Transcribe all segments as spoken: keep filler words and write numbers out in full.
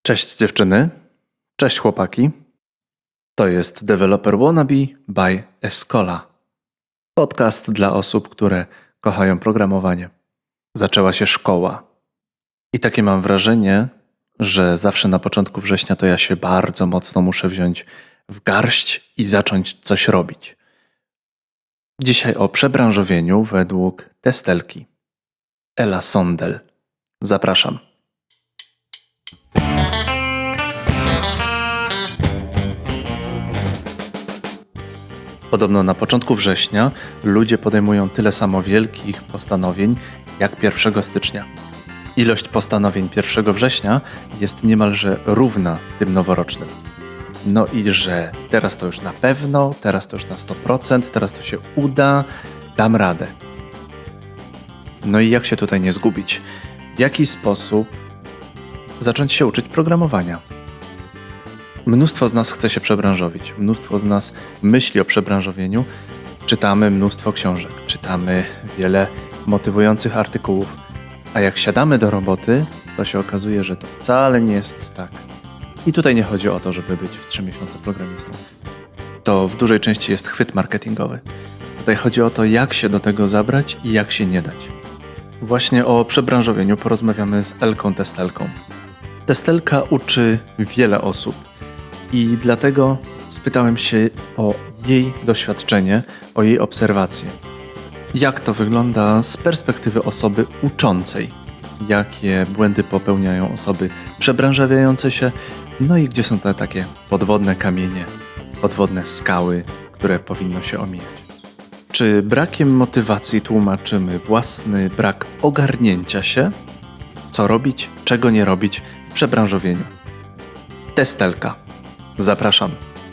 Cześć dziewczyny, cześć chłopaki. To jest Developer Wannabe by Escola. Podcast dla osób, które kochają programowanie. Zaczęła się szkoła. I takie mam wrażenie, że zawsze na początku września to ja się bardzo mocno muszę wziąć w garść i zacząć coś robić. Dzisiaj o przebranżowieniu według Testelki. Ela Sondel. Zapraszam. Podobno na początku września ludzie podejmują tyle samo wielkich postanowień jak pierwszego stycznia. Ilość postanowień pierwszego września jest niemalże równa tym noworocznym. No i że teraz to już na pewno, teraz to już na sto procent, teraz to się uda, dam radę. No i jak się tutaj nie zgubić? W jaki sposób zacząć się uczyć programowania? Mnóstwo z nas chce się przebranżowić, mnóstwo z nas myśli o przebranżowieniu, czytamy mnóstwo książek, czytamy wiele motywujących artykułów, a jak siadamy do roboty, to się okazuje, że to wcale nie jest tak. I tutaj nie chodzi o to, żeby być w trzy miesiące programistą. To w dużej części jest chwyt marketingowy. Tutaj chodzi o to, jak się do tego zabrać i jak się nie dać. Właśnie o przebranżowieniu porozmawiamy z Elką Testelką. Testelka uczy wiele osób. I dlatego spytałem się o jej doświadczenie, o jej obserwacje. Jak to wygląda z perspektywy osoby uczącej? Jakie błędy popełniają osoby przebranżawiające się? No i gdzie są te takie podwodne kamienie, podwodne skały, które powinno się omijać? Czy brakiem motywacji tłumaczymy własny brak ogarnięcia się? Co robić, czego nie robić w przebranżowieniu? Testelka. Zapraszam.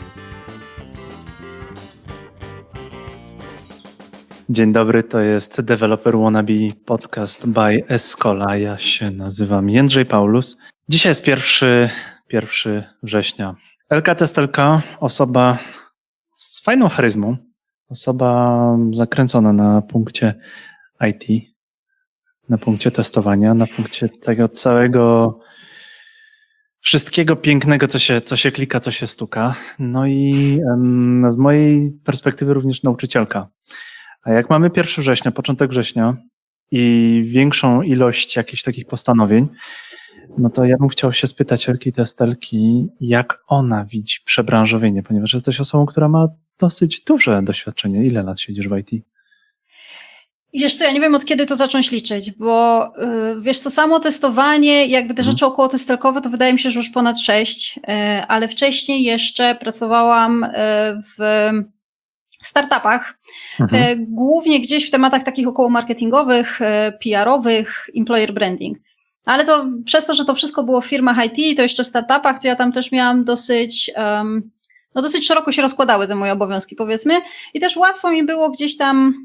Dzień dobry, to jest Developer Wannabe podcast by Escola. Ja się nazywam Jędrzej Paulus. Dzisiaj jest pierwszy, pierwszy września. Elka Testelka, osoba z fajną charyzmą, osoba zakręcona na punkcie I T, na punkcie testowania, na punkcie tego całego wszystkiego pięknego, co się, co się klika, co się stuka. No i um, z mojej perspektywy również nauczycielka. A jak mamy pierwszy września, początek września i większą ilość jakichś takich postanowień, no to ja bym chciał się spytać Elki Testelki, jak ona widzi przebranżowienie, ponieważ jesteś osobą, która ma dosyć duże doświadczenie. Ile lat siedzisz w I T? Wiesz co, ja nie wiem od kiedy to zacząć liczyć, bo yy, wiesz co, samo testowanie, jakby te hmm. rzeczy około testelkowe, to wydaje mi się, że już ponad sześć, yy, ale wcześniej jeszcze pracowałam yy, w startupach, mhm. yy, głównie gdzieś w tematach takich około marketingowych, yy, P R-owych, employer branding. Ale to przez to, że to wszystko było w firmach I T i to jeszcze w startupach, to ja tam też miałam dosyć, um, no dosyć szeroko się rozkładały te moje obowiązki, powiedzmy, i też łatwo mi było gdzieś tam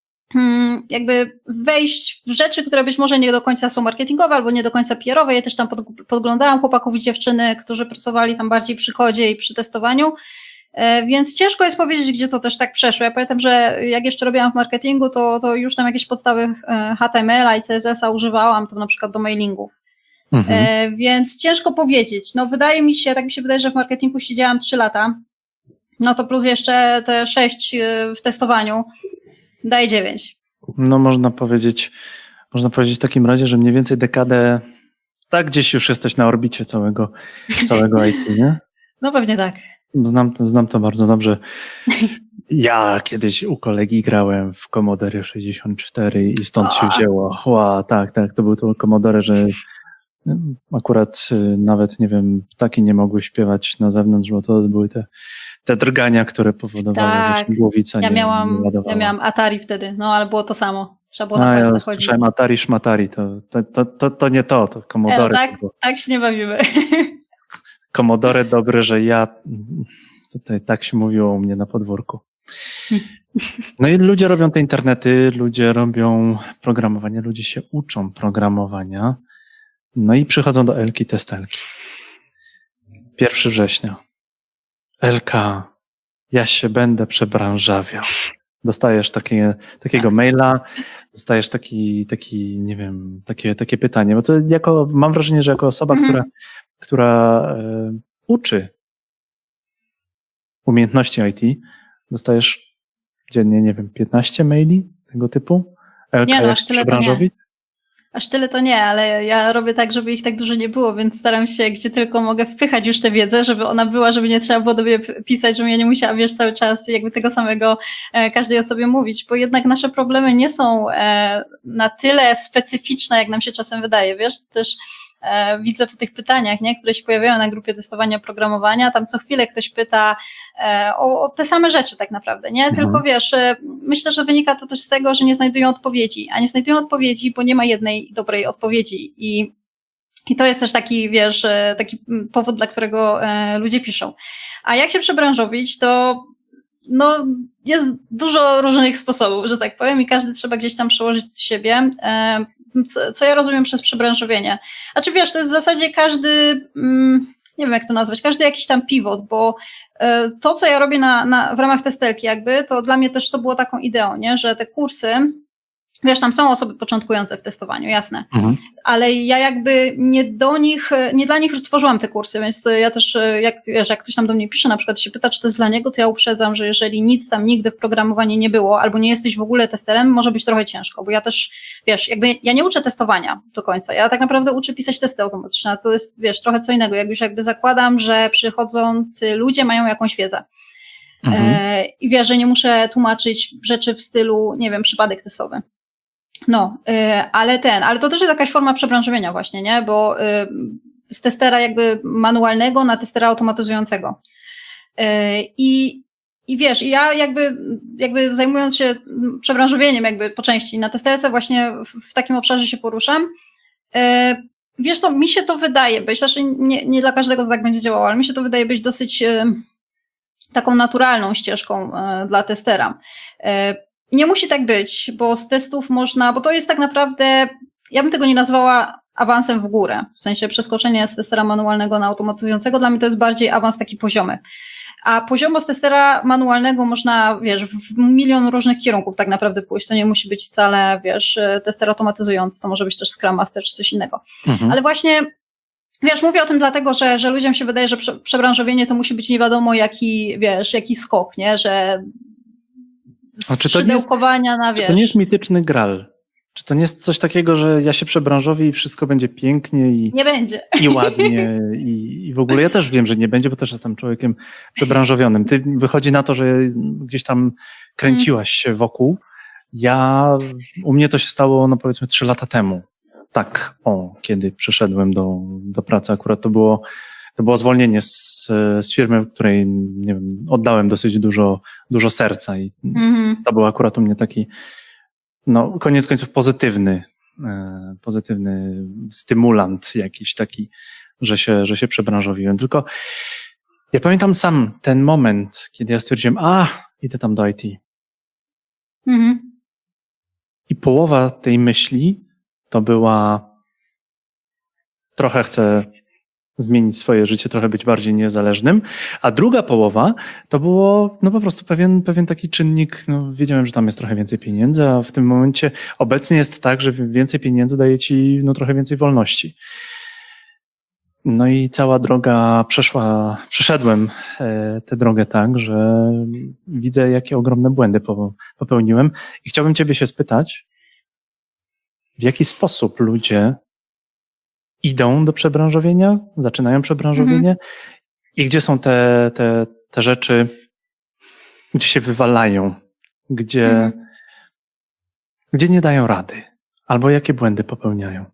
jakby wejść w rzeczy, które być może nie do końca są marketingowe albo nie do końca P R-owe. Ja też tam pod, podglądałam chłopaków i dziewczyny, którzy pracowali tam bardziej przy kodzie i przy testowaniu, e, więc ciężko jest powiedzieć, gdzie to też tak przeszło. Ja pamiętam, że jak jeszcze robiłam w marketingu, to, to już tam jakieś podstawy H T M L-a i C S S-a używałam, tam na przykład do mailingów. Mhm. E, więc ciężko powiedzieć. No wydaje mi się, tak mi się wydaje, że w marketingu siedziałam trzy lata, no to plus jeszcze te sześć w testowaniu, daje dziewięć. No można powiedzieć, można powiedzieć w takim razie, że mniej więcej dekadę, tak gdzieś już jesteś na orbicie całego, całego I T, nie? No pewnie tak. Znam to, znam to bardzo dobrze. Ja kiedyś u kolegi grałem w Commodore sześćdziesiąt cztery i stąd o. się wzięło. Ła, tak, tak, to był to Commodore, że akurat nawet, nie wiem, ptaki nie mogły śpiewać na zewnątrz, bo to były te Te drgania, które powodowały, tak. że głowica ja nie, miałam, nie ładowała. Ja miałam Atari wtedy, no ale było to samo. Trzeba było na A, pewno ja zachodzić. słyszałem Atari, szmatari, to, to, to, to, to nie to, to Commodore. E, tak, to tak się nie bawimy. Commodore dobre, że ja, tutaj tak się mówiło u mnie na podwórku. No i ludzie robią te internety, ludzie robią programowanie, ludzie się uczą programowania, no i przychodzą do Elki Testelki. pierwszego września. Elka, ja się będę przebranżawiał. Dostajesz takie, takiego maila, dostajesz taki, taki, nie wiem, takie, takie pytanie, bo to jako, mam wrażenie, że jako osoba, mm. która która e, uczy umiejętności I T, dostajesz dziennie, nie wiem, piętnaście maili tego typu? Elka, Nie, no jak aż tyle to nie. przebranżowić? Aż tyle to nie, ale ja robię tak, żeby ich tak dużo nie było, więc staram się, gdzie tylko mogę, wpychać już tę wiedzę, żeby ona była, żeby nie trzeba było do mnie pisać, żebym ja nie musiała, wiesz, cały czas jakby tego samego e, każdej osobie mówić, bo jednak nasze problemy nie są e, na tyle specyficzne, jak nam się czasem wydaje, wiesz, to też e, widzę po tych pytaniach, nie, które się pojawiają na grupie testowania oprogramowania, tam co chwilę ktoś pyta e, o, o te same rzeczy tak naprawdę, nie, Mhm. tylko wiesz, e, myślę, że wynika to też z tego, że nie znajdują odpowiedzi, a nie znajdują odpowiedzi, bo nie ma jednej dobrej odpowiedzi i I to jest też taki, wiesz, taki powód, dla którego e, ludzie piszą. A jak się przebranżowić, to no, jest dużo różnych sposobów, że tak powiem, i każdy trzeba gdzieś tam przełożyć siebie. E, co, co ja rozumiem przez przebranżowienie? Znaczy wiesz, to jest w zasadzie każdy, mm, nie wiem jak to nazwać, każdy jakiś tam pivot, bo e, to, co ja robię na, na, w ramach testelki jakby, to dla mnie też to było taką ideą, nie, że te kursy, wiesz, tam są osoby początkujące w testowaniu, jasne, mhm. ale ja jakby nie do nich, nie dla nich tworzyłam te kursy, więc ja też, jak, wiesz, jak ktoś tam do mnie pisze, na przykład się pyta, czy to jest dla niego, to ja uprzedzam, że jeżeli nic tam nigdy w programowaniu nie było, albo nie jesteś w ogóle testerem, może być trochę ciężko, bo ja też, wiesz, jakby ja nie uczę testowania do końca, ja tak naprawdę uczę pisać testy automatyczne, a to jest, wiesz, trochę co innego, jak już jakby zakładam, że przychodzący ludzie mają jakąś wiedzę. Mhm. E, i wiesz, że nie muszę tłumaczyć rzeczy w stylu, nie wiem, przypadek testowy. No, y, ale ten, ale to też jest jakaś forma przebranżowienia właśnie, nie, bo y, z testera jakby manualnego na testera automatyzującego. Y, I, i wiesz, ja jakby, jakby zajmując się przebranżowieniem jakby po części na testerce właśnie w, w takim obszarze się poruszam, y, wiesz, to mi się to wydaje być, znaczy nie, nie dla każdego to tak będzie działało, ale mi się to wydaje być dosyć y, taką naturalną ścieżką y, dla testera. Y, Nie musi tak być, bo z testów można, bo to jest tak naprawdę, ja bym tego nie nazwała awansem w górę, w sensie przeskoczenie z testera manualnego na automatyzującego, dla mnie to jest bardziej awans taki poziomy. A poziomo z testera manualnego można, wiesz, w milion różnych kierunków tak naprawdę pójść, to nie musi być wcale, wiesz, tester automatyzujący, to może być też Scrum Master czy coś innego. Mhm. Ale właśnie, wiesz, mówię o tym dlatego, że, że ludziom się wydaje, że prze, przebranżowienie to musi być nie wiadomo jaki, wiesz, jaki skok, nie, że A czy to nie jest, na, wiesz. Czy to nie jest mityczny Graal? Czy to nie jest coś takiego, że ja się przebranżowię i wszystko będzie pięknie i, nie będzie. i ładnie i, i w ogóle ja też wiem, że nie będzie, bo też jestem człowiekiem przebranżowionym. Ty wychodzi na to, że gdzieś tam kręciłaś się wokół. Ja, u mnie to się stało, no powiedzmy trzy lata temu. Tak, o, kiedy przyszedłem do, do pracy, akurat to było To było zwolnienie z, z firmy, w której, nie wiem, oddałem dosyć dużo, dużo serca i mm-hmm. to był akurat u mnie taki, no koniec końców pozytywny, e, pozytywny stymulant jakiś taki, że się, że się przebranżowiłem. Tylko ja pamiętam sam ten moment, kiedy ja stwierdziłem, a, idę tam do I T. Mm-hmm. I połowa tej myśli to była, trochę chcę zmienić swoje życie, trochę być bardziej niezależnym, a druga połowa to było no po prostu pewien, pewien taki czynnik, no wiedziałem, że tam jest trochę więcej pieniędzy, a w tym momencie obecnie jest tak, że więcej pieniędzy daje ci no trochę więcej wolności. No i cała droga przeszła, przeszedłem tę drogę tak, że widzę, jakie ogromne błędy popełniłem i chciałbym ciebie się spytać, w jaki sposób ludzie idą do przebranżowienia, zaczynają przebranżowienie mhm. i gdzie są te, te, te rzeczy, gdzie się wywalają, gdzie, mhm. gdzie nie dają rady, albo jakie błędy popełniają.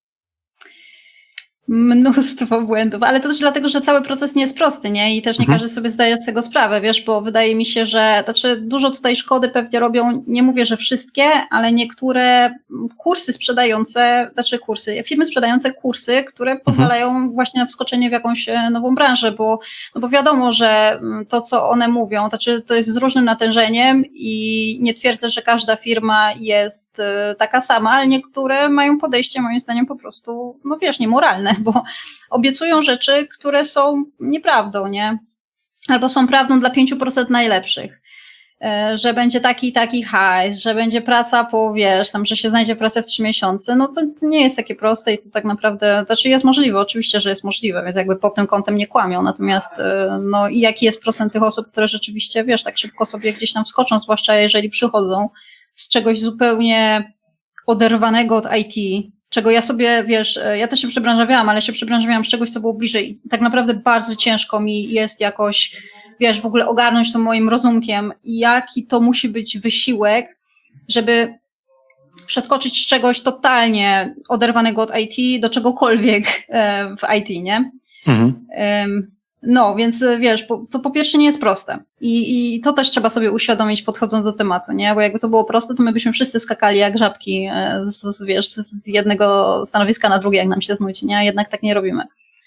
Mnóstwo błędów, ale to też dlatego, że cały proces nie jest prosty, nie? I też nie mhm. każdy sobie zdaje z tego sprawę, wiesz, bo wydaje mi się, że znaczy dużo tutaj szkody pewnie robią, nie mówię, że wszystkie, ale niektóre kursy sprzedające, znaczy kursy, firmy sprzedające kursy, które mhm. pozwalają właśnie na wskoczenie w jakąś nową branżę, bo, no bo wiadomo, że to, co one mówią, znaczy to jest z różnym natężeniem i nie twierdzę, że każda firma jest taka sama, ale niektóre mają podejście, moim zdaniem, po prostu, no wiesz, niemoralne, bo obiecują rzeczy, które są nieprawdą, nie? Albo są prawdą dla pięć procent najlepszych. że będzie taki i taki hajs, że będzie praca po, wiesz, tam, że się znajdzie pracę w trzy miesiące, no to, to nie jest takie proste i to tak naprawdę, znaczy jest możliwe, oczywiście, że jest możliwe, więc jakby pod tym kątem nie kłamią, natomiast no i jaki jest procent tych osób, które rzeczywiście, wiesz, tak szybko sobie gdzieś tam wskoczą, zwłaszcza jeżeli przychodzą z czegoś zupełnie oderwanego od I T, czego ja sobie, wiesz, ja też się przebranżawiałam, ale się przebranżawiałam z czegoś, co było bliżej i tak naprawdę bardzo ciężko mi jest jakoś, wiesz, w ogóle ogarnąć to moim rozumkiem, jaki to musi być wysiłek, żeby przeskoczyć z czegoś totalnie oderwanego od I T do czegokolwiek w I T, nie? Mhm. No, więc wiesz, to po pierwsze nie jest proste I, i to też trzeba sobie uświadomić podchodząc do tematu, nie? Bo jakby to było proste, to my byśmy wszyscy skakali jak żabki z, z, wiesz, z jednego stanowiska na drugie, jak nam się znudzi, nie? Jednak tak nie robimy.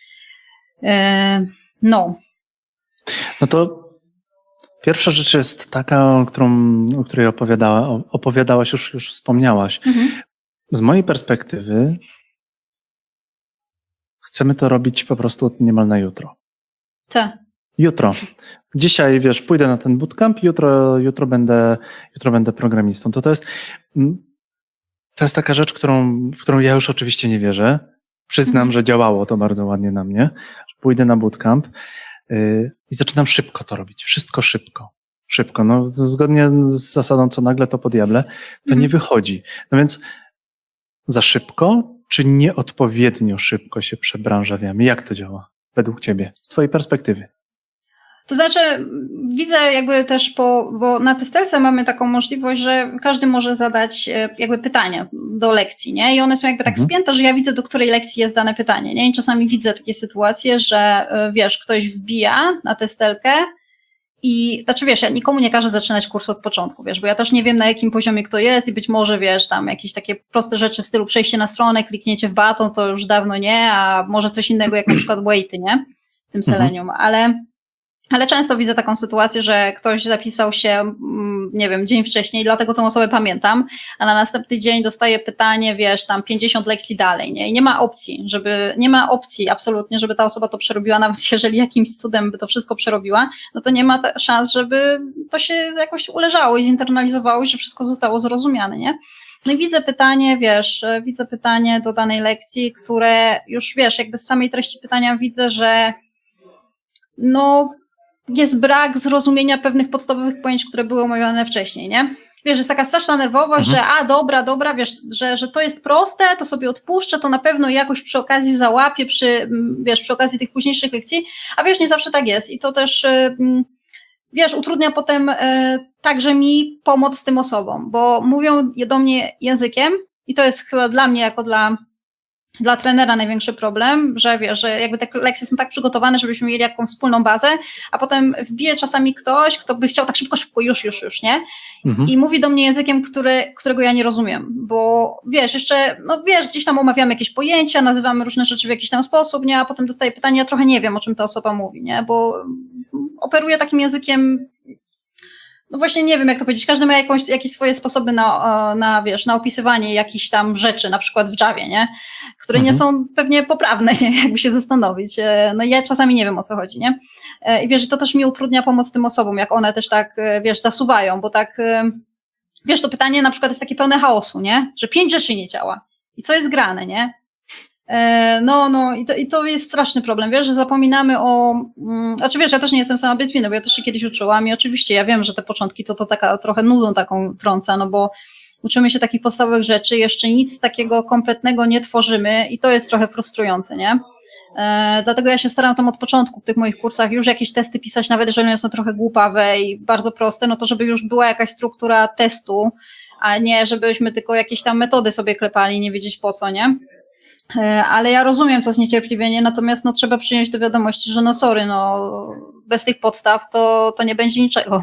No. No to pierwsza rzecz jest taka, o, którą, o której opowiadała, opowiadałaś, już, już wspomniałaś. Mhm. Z mojej perspektywy chcemy to robić po prostu niemal na jutro. Tak. Jutro. Dzisiaj, wiesz, pójdę na ten bootcamp, jutro, jutro, będę, jutro będę programistą. To, to, jest, to jest taka rzecz, którą, w którą ja już oczywiście nie wierzę. Przyznam, mhm. że działało to bardzo ładnie na mnie. Pójdę na bootcamp yy, i zaczynam szybko to robić. Wszystko szybko. Szybko. No, zgodnie z zasadą, co nagle to po diable, to mhm. nie wychodzi. No więc za szybko, czy nieodpowiednio szybko się przebranżawiamy? Jak to działa według ciebie, z twojej perspektywy? To znaczy, widzę jakby też po, bo na testerce mamy taką możliwość, że każdy może zadać jakby pytania do lekcji, nie? I one są jakby tak mhm. spięte, że ja widzę, do której lekcji jest dane pytanie, nie? I czasami widzę takie sytuacje, że wiesz, ktoś wbija na testerkę i, znaczy wiesz, ja nikomu nie każę zaczynać kursu od początku, wiesz, bo ja też nie wiem, na jakim poziomie kto jest i być może, wiesz, tam jakieś takie proste rzeczy w stylu przejście na stronę, kliknięcie w baton, to już dawno nie, a może coś innego, jak na przykład weighty, nie? W tym Selenium, ale Ale często widzę taką sytuację, że ktoś zapisał się, nie wiem, dzień wcześniej, dlatego tą osobę pamiętam, a na następny dzień dostaje pytanie, wiesz, tam pięćdziesiąt lekcji dalej, nie? I nie ma opcji, żeby, nie ma opcji absolutnie, żeby ta osoba to przerobiła, nawet jeżeli jakimś cudem by to wszystko przerobiła, no to nie ma szans, żeby to się jakoś uleżało i zinternalizowało i że wszystko zostało zrozumiane, nie? No i widzę pytanie, wiesz, widzę pytanie do danej lekcji, które już, wiesz, jakby z samej treści pytania widzę, że no, jest brak zrozumienia pewnych podstawowych pojęć, które były omawiane wcześniej, nie? Wiesz, jest taka straszna nerwowość, mhm. że a, dobra, dobra, wiesz, że, że to jest proste, to sobie odpuszczę, to na pewno jakoś przy okazji załapię, przy, wiesz, przy okazji tych późniejszych lekcji, a wiesz, nie zawsze tak jest i to też, wiesz, utrudnia potem także mi pomoc z tym osobom, bo mówią do mnie językiem i to jest chyba dla mnie, jako dla Dla trenera największy problem, że wiesz, że jakby te lekcje są tak przygotowane, żebyśmy mieli jakąś wspólną bazę, a potem wbije czasami ktoś, kto by chciał tak szybko, szybko, już, już, już, nie? Mhm. I mówi do mnie językiem, który, którego ja nie rozumiem, bo wiesz, jeszcze, no wiesz, gdzieś tam omawiamy jakieś pojęcia, nazywamy różne rzeczy w jakiś tam sposób, nie? A potem dostaję pytanie, ja trochę nie wiem, o czym ta osoba mówi, nie? Bo operuję takim językiem, no właśnie nie wiem, jak to powiedzieć, każdy ma jakąś, jakieś swoje sposoby na, na, wiesz, na opisywanie jakichś tam rzeczy, na przykład w Javie, nie? Które mhm. nie są pewnie poprawne, nie? Jakby się zastanowić. No ja czasami nie wiem, o co chodzi, nie? I wiesz, to też mi utrudnia pomoc tym osobom, jak one też tak, wiesz, zasuwają, bo tak, wiesz, to pytanie na przykład jest takie pełne chaosu, nie? Że pięć rzeczy nie działa. I co jest grane, nie? No, no i to, i to jest straszny problem, wiesz, że zapominamy o, mm, znaczy wiesz, ja też nie jestem sama bez winy, bo ja też się kiedyś uczyłam i oczywiście ja wiem, że te początki to, to taka trochę nudą taką trąca, no bo uczymy się takich podstawowych rzeczy, jeszcze nic takiego kompletnego nie tworzymy i to jest trochę frustrujące, nie? E, dlatego ja się staram tam od początku w tych moich kursach już jakieś testy pisać, nawet jeżeli one są trochę głupawe i bardzo proste, no to żeby już była jakaś struktura testu, a nie żebyśmy tylko jakieś tam metody sobie klepali i nie wiedzieć po co, nie? Ale ja rozumiem to zniecierpliwienie, natomiast no trzeba przyjąć do wiadomości, że no sorry, no bez tych podstaw to, to nie będzie niczego.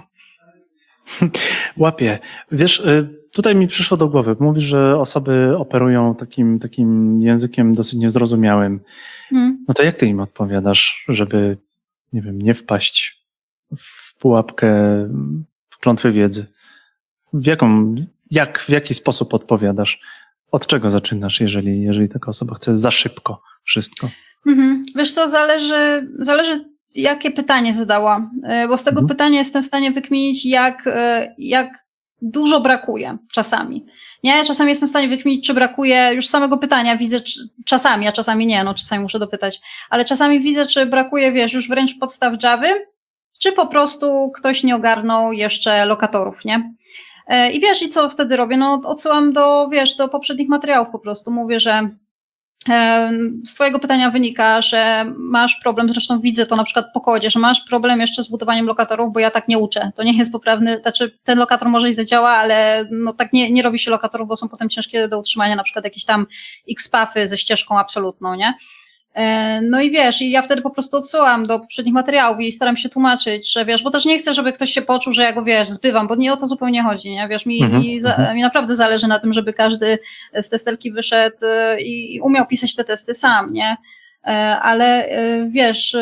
Łapię. Wiesz, tutaj mi przyszło do głowy, mówisz, że osoby operują takim, takim językiem dosyć niezrozumiałym. Hmm. No to jak ty im odpowiadasz, żeby, nie wiem, nie wpaść w pułapkę, w klątwy wiedzy? W jaką, jak, w jaki sposób odpowiadasz? Od czego zaczynasz, jeżeli, jeżeli taka osoba chce za szybko wszystko? Mhm. Wiesz co, zależy, zależy jakie pytanie zadała, bo z tego Mhm. pytania jestem w stanie wykminić, jak, jak dużo brakuje czasami. Nie, czasami jestem w stanie wykminić, czy brakuje już samego pytania, widzę czy, czasami, a czasami nie, no czasami muszę dopytać, ale czasami widzę, czy brakuje, wiesz, już wręcz podstaw Javy, czy po prostu ktoś nie ogarnął jeszcze lokatorów, nie? I wiesz, i co wtedy robię? No odsyłam do, wiesz, do poprzednich materiałów po prostu, mówię, że z twojego pytania wynika, że masz problem, zresztą widzę to na przykład po kodzie, że masz problem jeszcze z budowaniem lokatorów, bo ja tak nie uczę. To nie jest poprawny, znaczy ten lokator może i zadziała, ale no tak nie, nie robi się lokatorów, bo są potem ciężkie do utrzymania, na przykład jakieś tam X-pafy ze ścieżką absolutną, nie? No i wiesz, i ja wtedy po prostu odsyłam do poprzednich materiałów i staram się tłumaczyć, że wiesz, bo też nie chcę, żeby ktoś się poczuł, że ja go, wiesz, zbywam, bo nie o to zupełnie chodzi, nie? Wiesz, mi, Mhm, mi, za, mhm. mi naprawdę zależy na tym, żeby każdy z testerki wyszedł i umiał pisać te testy sam, nie? Ale wiesz,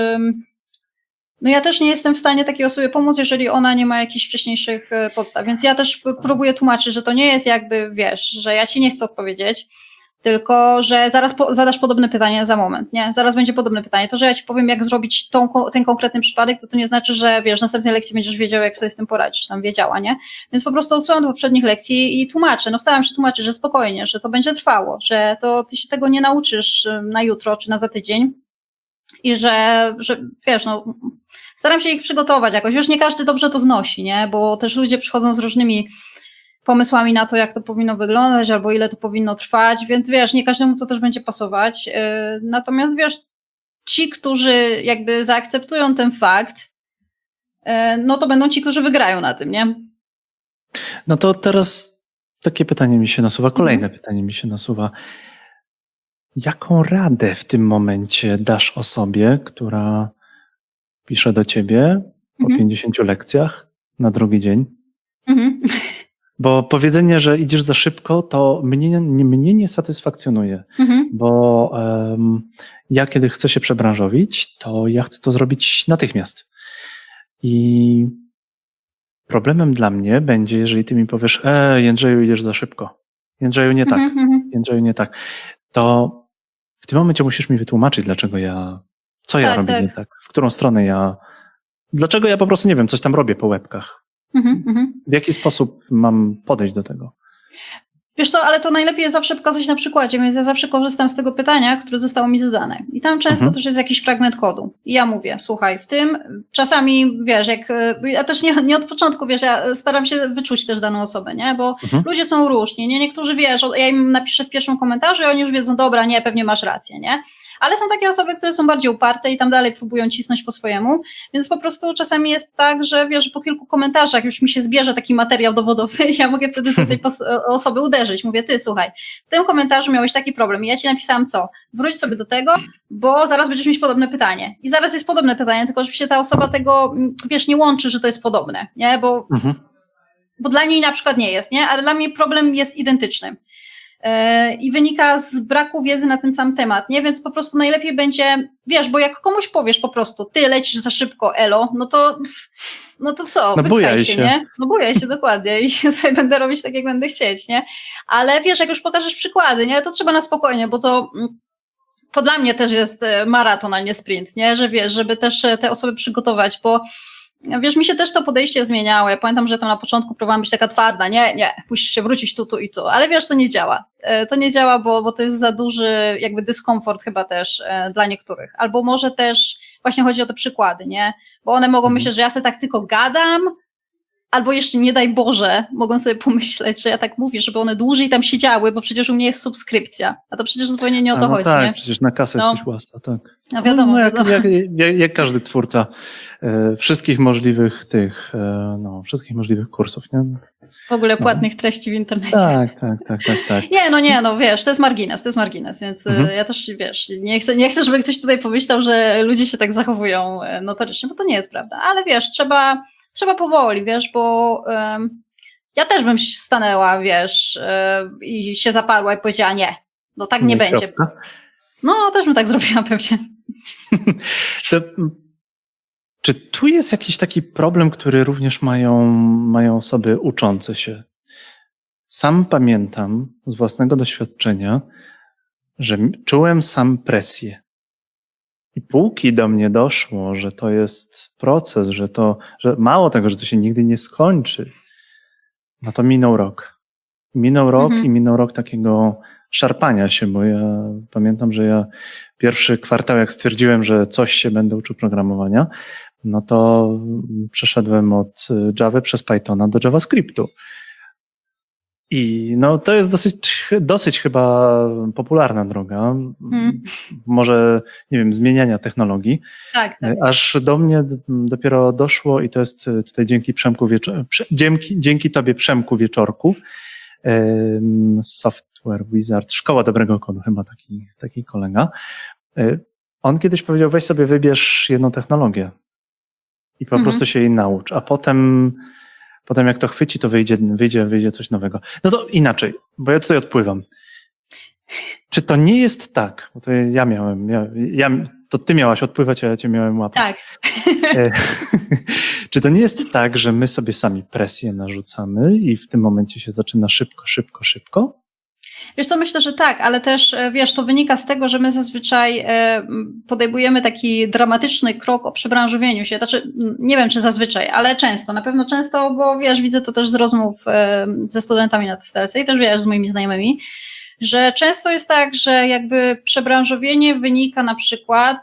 no ja też nie jestem w stanie takiej osobie pomóc, jeżeli ona nie ma jakichś wcześniejszych podstaw, więc ja też próbuję tłumaczyć, że to nie jest jakby, wiesz, że ja ci nie chcę odpowiedzieć, tylko że zaraz po, zadasz podobne pytanie za moment, nie? Zaraz będzie podobne pytanie. To, że ja ci powiem, jak zrobić tą, ten konkretny przypadek, to to nie znaczy, że wiesz, w następnej lekcji będziesz wiedział, jak sobie z tym poradzisz, tam wiedziała, nie? Więc po prostu odsyłam do poprzednich lekcji i tłumaczę, no staram się tłumaczyć, że spokojnie, że to będzie trwało, że to ty się tego nie nauczysz na jutro czy na za tydzień i że, że wiesz, no staram się ich przygotować jakoś. Wiesz, nie każdy dobrze to znosi, nie? Bo też ludzie przychodzą z różnymi pomysłami na to, jak to powinno wyglądać, albo ile to powinno trwać, więc wiesz, nie każdemu to też będzie pasować. Natomiast wiesz, ci, którzy jakby zaakceptują ten fakt, no to będą ci, którzy wygrają na tym, nie? No to teraz takie pytanie mi się nasuwa, kolejne mhm. pytanie mi się nasuwa. Jaką radę w tym momencie dasz osobie, która pisze do ciebie po mhm. pięćdziesięciu lekcjach na drugi dzień? Mhm. Bo powiedzenie, że idziesz za szybko, to mnie, mnie nie satysfakcjonuje, mhm. bo um, ja kiedy chcę się przebranżowić, to ja chcę to zrobić natychmiast. I problemem dla mnie będzie, jeżeli ty mi powiesz, e, Jędrzeju, idziesz za szybko. Jędrzeju, nie tak. Mhm. Jędrzeju, nie tak. To w tym momencie musisz mi wytłumaczyć, dlaczego ja, co ja tak, robię tak. nie tak, w którą stronę ja, dlaczego ja po prostu, nie wiem, coś tam robię po łebkach. Mhm, w jaki sposób mam podejść do tego? Wiesz co, ale to najlepiej jest zawsze pokazać na przykładzie, więc ja zawsze korzystam z tego pytania, które zostało mi zadane. I tam często mhm. też jest jakiś fragment kodu. I ja mówię, słuchaj, w tym czasami, wiesz, jak, ja też nie, nie od początku, wiesz, ja staram się wyczuć też daną osobę, nie? Bo mhm. ludzie są różni, nie? Niektórzy, wiesz, ja im napiszę w pierwszym komentarzu i oni już wiedzą, dobra, nie, pewnie masz rację, nie? Ale są takie osoby, które są bardziej uparte i tam dalej próbują cisnąć po swojemu, więc po prostu czasami jest tak, że wiesz, po kilku komentarzach już mi się zbierze taki materiał dowodowy i ja mogę wtedy do tej osoby uderzyć. Mówię, ty, słuchaj, w tym komentarzu miałeś taki problem i ja ci napisałam co? Wróć sobie do tego, bo zaraz będziesz mieć podobne pytanie. I zaraz jest podobne pytanie, tylko oczywiście ta osoba tego, wiesz, nie łączy, że to jest podobne, nie? Bo, mhm. bo dla niej na przykład nie jest, nie? Ale dla mnie problem jest identyczny. I wynika z braku wiedzy na ten sam temat, nie? Więc po prostu najlepiej będzie, wiesz, bo jak komuś powiesz po prostu, ty lecisz za szybko, elo, no to, no to co, no bujaj się, się, nie? No bujaj się, dokładnie i sobie będę robić tak, jak będę chcieć, nie? Ale wiesz, jak już pokażesz przykłady, nie? To trzeba na spokojnie, bo to, to dla mnie też jest maraton, a nie sprint, nie? Że wiesz, żeby też te osoby przygotować, bo wiesz, mi się też to podejście zmieniało. Ja pamiętam, że tam na początku próbowałam być taka twarda, nie, nie, musisz się wrócić tu, tu i tu, ale wiesz, to nie działa. To nie działa, bo, bo to jest za duży jakby dyskomfort chyba też dla niektórych. Albo może też właśnie chodzi o te przykłady, nie? Bo one mogą mhm. myśleć, że ja sobie tak tylko gadam, albo jeszcze nie daj Boże, mogą sobie pomyśleć, że ja tak mówię, żeby one dłużej tam siedziały, bo przecież u mnie jest subskrypcja, a to przecież zupełnie nie o to a no chodzi, tak, nie? przecież na kasę no. jesteś łasa, tak. No wiadomo, no, jak, wiadomo. Jak, jak, jak każdy twórca e, wszystkich możliwych tych, e, no, wszystkich możliwych kursów, nie? W ogóle płatnych no. treści w internecie. Tak, tak, tak, tak, tak. Nie, no nie, no wiesz, to jest margines, to jest margines, więc mhm. ja też, wiesz, nie chcę, nie chcę, żeby ktoś tutaj pomyślał, że ludzie się tak zachowują notorycznie, bo to nie jest prawda, ale wiesz, trzeba Trzeba powoli, wiesz, bo um, ja też bym stanęła, wiesz, um, i się zaparła i powiedziała nie, no tak nie, nie będzie. Kropka. No, też bym tak zrobiła pewnie. To, czy tu jest jakiś taki problem, który również mają, mają osoby uczące się? Sam pamiętam z własnego doświadczenia, że czułem sam presję. I póki do mnie doszło, że to jest proces, że to, że mało tego, że to się nigdy nie skończy, no to minął rok. Minął rok Mhm. i minął rok takiego szarpania się, bo ja pamiętam, że ja pierwszy kwartał, jak stwierdziłem, że coś się będę uczył programowania, no to przeszedłem od Java przez Pythona do JavaScriptu. I no to jest dosyć, dosyć chyba popularna droga, Hmm. może, nie wiem, zmieniania technologii. Tak, tak. Aż do mnie dopiero doszło i to jest tutaj dzięki Przemku Wieczor- dzięki, dzięki tobie Przemku Wieczorku, Software Wizard, Szkoła Dobrego Kodu, chyba taki, taki kolega. On kiedyś powiedział, weź sobie wybierz jedną technologię i po Mhm. prostu się jej naucz, a potem Potem jak to chwyci, to wyjdzie, wyjdzie, wyjdzie coś nowego. No to inaczej, bo ja tutaj odpływam. Czy to nie jest tak, bo to ja miałem, ja, ja, to ty miałaś odpływać, a ja cię miałem łapać. Tak. Czy to nie jest tak, że my sobie sami presję narzucamy i w tym momencie się zaczyna szybko, szybko, szybko? Wiesz co, myślę, że tak, ale też, wiesz, to wynika z tego, że my zazwyczaj podejmujemy taki dramatyczny krok o przebranżowieniu się. Znaczy, nie wiem, czy zazwyczaj, ale często, na pewno często, bo wiesz, widzę to też z rozmów ze studentami na testerce i też wiesz, z moimi znajomymi, że często jest tak, że jakby przebranżowienie wynika na przykład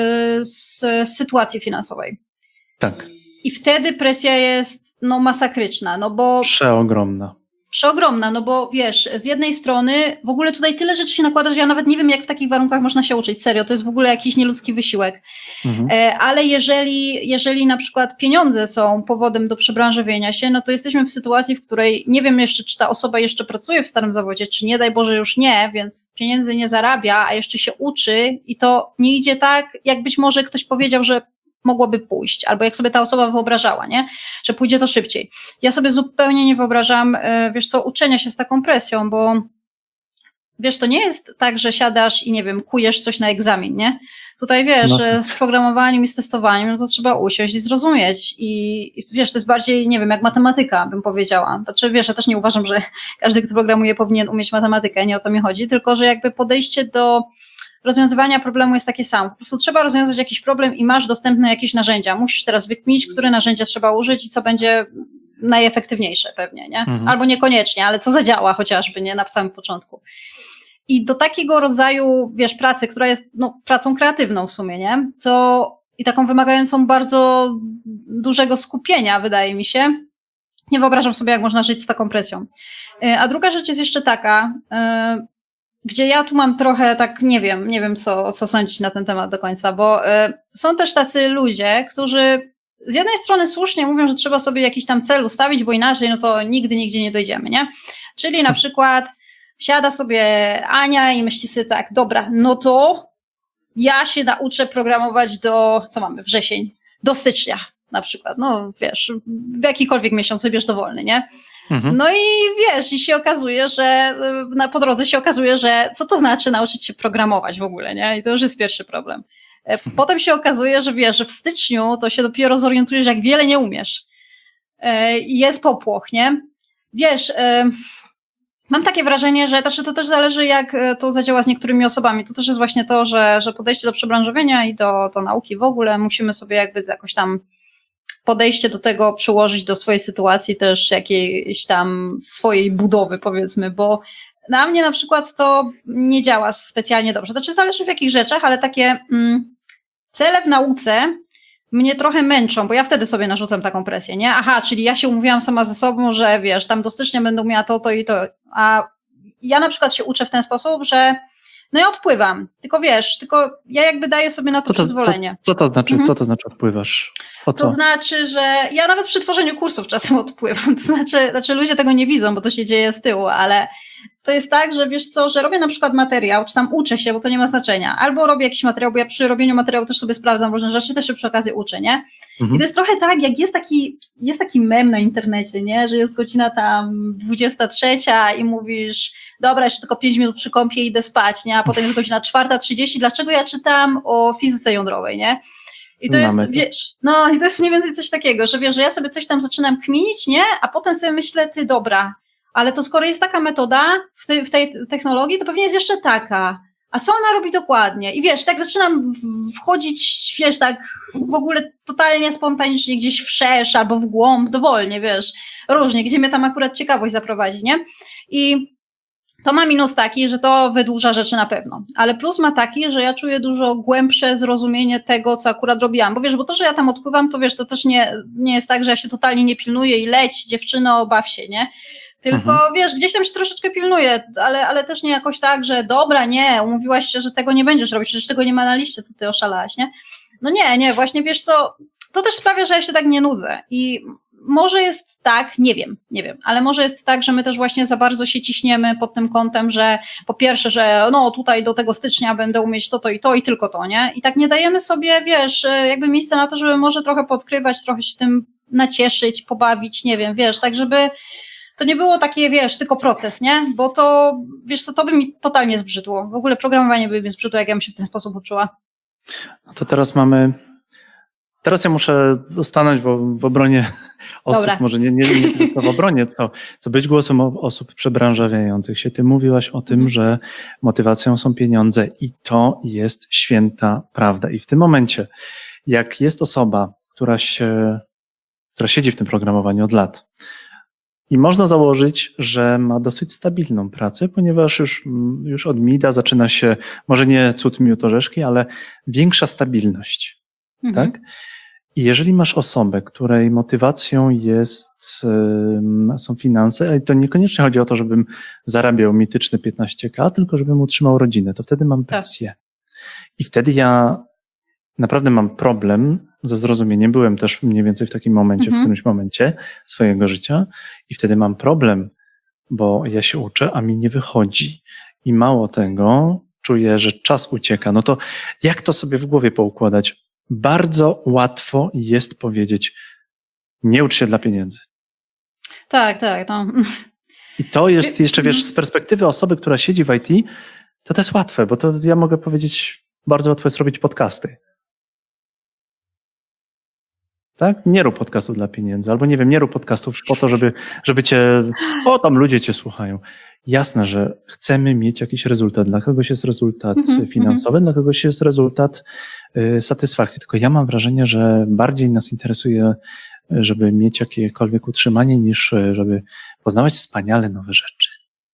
z sytuacji finansowej. Tak. I wtedy presja jest no masakryczna, no bo... Przeogromna. Przeogromna, no bo wiesz, z jednej strony w ogóle tutaj tyle rzeczy się nakłada, że ja nawet nie wiem, jak w takich warunkach można się uczyć, serio, to jest w ogóle jakiś nieludzki wysiłek. Mhm. Ale jeżeli, jeżeli na przykład pieniądze są powodem do przebranżowienia się, no to jesteśmy w sytuacji, w której nie wiem jeszcze, czy ta osoba jeszcze pracuje w starym zawodzie, czy nie, daj Boże już nie, więc pieniędzy nie zarabia, a jeszcze się uczy i to nie idzie tak, jak być może ktoś powiedział, że mogłoby pójść, albo jak sobie ta osoba wyobrażała, nie? Że pójdzie to szybciej. Ja sobie zupełnie nie wyobrażam, wiesz co, uczenia się z taką presją, bo wiesz, to nie jest tak, że siadasz i nie wiem, kujesz coś na egzamin, nie? Tutaj wiesz, no. Z programowaniem i z testowaniem, no to trzeba usiąść i zrozumieć i, i wiesz, to jest bardziej, nie wiem, jak matematyka, bym powiedziała. Znaczy, wiesz, ja też nie uważam, że każdy, kto programuje, powinien umieć matematykę, nie o to mi chodzi, tylko, że jakby podejście do rozwiązywania problemu jest takie samo. Po prostu trzeba rozwiązać jakiś problem i masz dostępne jakieś narzędzia. Musisz teraz wykminić, które narzędzia trzeba użyć i co będzie najefektywniejsze pewnie, nie? Mhm. Albo niekoniecznie, ale co zadziała chociażby, nie? Na samym początku. I do takiego rodzaju, wiesz, pracy, która jest no, pracą kreatywną w sumie, nie? To i taką wymagającą bardzo dużego skupienia, wydaje mi się. Nie wyobrażam sobie, jak można żyć z taką presją. A druga rzecz jest jeszcze taka, yy, gdzie ja tu mam trochę tak, nie wiem, nie wiem co, co sądzić na ten temat do końca, bo y, są też tacy ludzie, którzy z jednej strony słusznie mówią, że trzeba sobie jakiś tam cel ustawić, bo inaczej no to nigdy nigdzie nie dojdziemy, nie? Czyli na przykład siada sobie Ania i myśli sobie tak, dobra, no to ja się nauczę programować do, co mamy, wrzesień, do stycznia na przykład, no wiesz, w jakikolwiek miesiąc wybierz dowolny, nie? Mhm. No i wiesz, i się okazuje, że na, po drodze się okazuje, że co to znaczy nauczyć się programować w ogóle, nie? I to już jest pierwszy problem. Potem się okazuje, że wiesz, że w styczniu to się dopiero zorientujesz, jak wiele nie umiesz. I jest popłoch, nie? Wiesz, mam takie wrażenie, że znaczy to też zależy, jak to zadziała z niektórymi osobami. To też jest właśnie to, że, że podejście do przebranżowienia i do, do nauki w ogóle musimy sobie jakby jakoś tam podejście do tego przyłożyć do swojej sytuacji, też jakiejś tam swojej budowy, powiedzmy, bo na mnie na przykład to nie działa specjalnie dobrze. Znaczy zależy w jakich rzeczach, ale takie mm, cele w nauce mnie trochę męczą, bo ja wtedy sobie narzucam taką presję, nie? Aha, czyli ja się umówiłam sama ze sobą, że wiesz, tam do stycznia będę miała to, to i to, a ja na przykład się uczę w ten sposób, że no ja odpływam, tylko wiesz, tylko ja jakby daję sobie na to, to przyzwolenie. Co, co to znaczy, mhm. co to znaczy odpływasz? O co? To znaczy, że ja nawet przy tworzeniu kursów czasem odpływam, to znaczy, znaczy ludzie tego nie widzą, bo to się dzieje z tyłu, ale to jest tak, że wiesz co, że robię na przykład materiał, czy tam uczę się, bo to nie ma znaczenia, albo robię jakiś materiał, bo ja przy robieniu materiału też sobie sprawdzam różne rzeczy, też się przy okazji uczę, nie? Mhm. I to jest trochę tak, jak jest taki, jest taki mem na internecie, nie? Że jest godzina tam dwudziesta trzecia i mówisz, dobra, jeszcze tylko pięć minut przy kąpie idę spać, nie? A potem jest godzina czwarta trzydzieści, dlaczego ja czytam o fizyce jądrowej, nie? I to jest, to. wiesz, no i to jest mniej więcej coś takiego, że wiesz, że ja sobie coś tam zaczynam kminić, nie? A potem sobie myślę, ty dobra, ale to skoro jest taka metoda w tej, w tej technologii, to pewnie jest jeszcze taka. a co ona robi dokładnie? I wiesz, tak zaczynam wchodzić, wiesz, tak w ogóle totalnie spontanicznie gdzieś w szerz albo w głąb, dowolnie, wiesz, różnie, gdzie mnie tam akurat ciekawość zaprowadzi, nie? I to ma minus taki, że to wydłuża rzeczy na pewno, ale plus ma taki, że ja czuję dużo głębsze zrozumienie tego, co akurat robiłam, bo wiesz, bo to, że ja tam odpływam, to wiesz, to też nie, nie jest tak, że ja się totalnie nie pilnuję i leć, dziewczyno, baw się, nie? Tylko, mhm. wiesz, gdzieś tam się troszeczkę pilnuję, ale, ale też nie jakoś tak, że dobra, nie, umówiłaś się, że tego nie będziesz robić, przecież tego nie ma na liście, co ty oszalałaś, nie? No nie, nie, właśnie wiesz co, to też sprawia, że ja się tak nie nudzę i może jest tak, nie wiem, nie wiem, ale może jest tak, że my też właśnie za bardzo się ciśniemy pod tym kątem, że po pierwsze, że no tutaj do tego stycznia będę umieć to, to i to i tylko to, nie? I tak nie dajemy sobie, wiesz, jakby miejsca na to, żeby może trochę podkrywać, trochę się tym nacieszyć, pobawić, nie wiem, wiesz, tak żeby to nie było takie, wiesz, tylko proces, nie? Bo to, wiesz co, to by mi totalnie zbrzydło. W ogóle programowanie by mi zbrzydło, jak ja bym się w ten sposób uczyła. No to teraz mamy... Teraz ja muszę stanąć w, w obronie osób, Dobra. może nie, nie, nie tylko w obronie, co, co być głosem osób przebranżawiających się. Ty mówiłaś o tym, mhm. że motywacją są pieniądze i to jest święta prawda. I w tym momencie, jak jest osoba, która się, która siedzi w tym programowaniu od lat i można założyć, że ma dosyć stabilną pracę, ponieważ już, już od mida zaczyna się, może nie cud miód orzeszki, ale większa stabilność. Mhm. Tak? I jeżeli masz osobę, której motywacją jest, yy, są finanse, to niekoniecznie chodzi o to, żebym zarabiał mityczne piętnaście tysięcy, tylko żebym utrzymał rodzinę, to wtedy mam presję. I wtedy ja naprawdę mam problem ze zrozumieniem. Byłem też mniej więcej w takim momencie, mhm. w którymś momencie swojego życia i wtedy mam problem, bo ja się uczę, a mi nie wychodzi. I mało tego, czuję, że czas ucieka. No to jak to sobie w głowie poukładać? Bardzo łatwo jest powiedzieć, nie ucz się dla pieniędzy. Tak, tak. No. I to jest jeszcze, wiesz, z perspektywy osoby, która siedzi w I T, to to jest łatwe, bo to ja mogę powiedzieć, bardzo łatwo jest robić podcasty. Tak? Nie rób podcastów dla pieniędzy, albo nie wiem, nie rób podcastów po to, żeby, żeby cię, o tam ludzie cię słuchają. Jasne, że chcemy mieć jakiś rezultat. Dla kogoś jest rezultat mm-hmm, finansowy, mm-hmm. dla kogoś jest rezultat y, satysfakcji. Tylko ja mam wrażenie, że bardziej nas interesuje, żeby mieć jakiekolwiek utrzymanie, niż żeby poznawać wspaniale nowe rzeczy.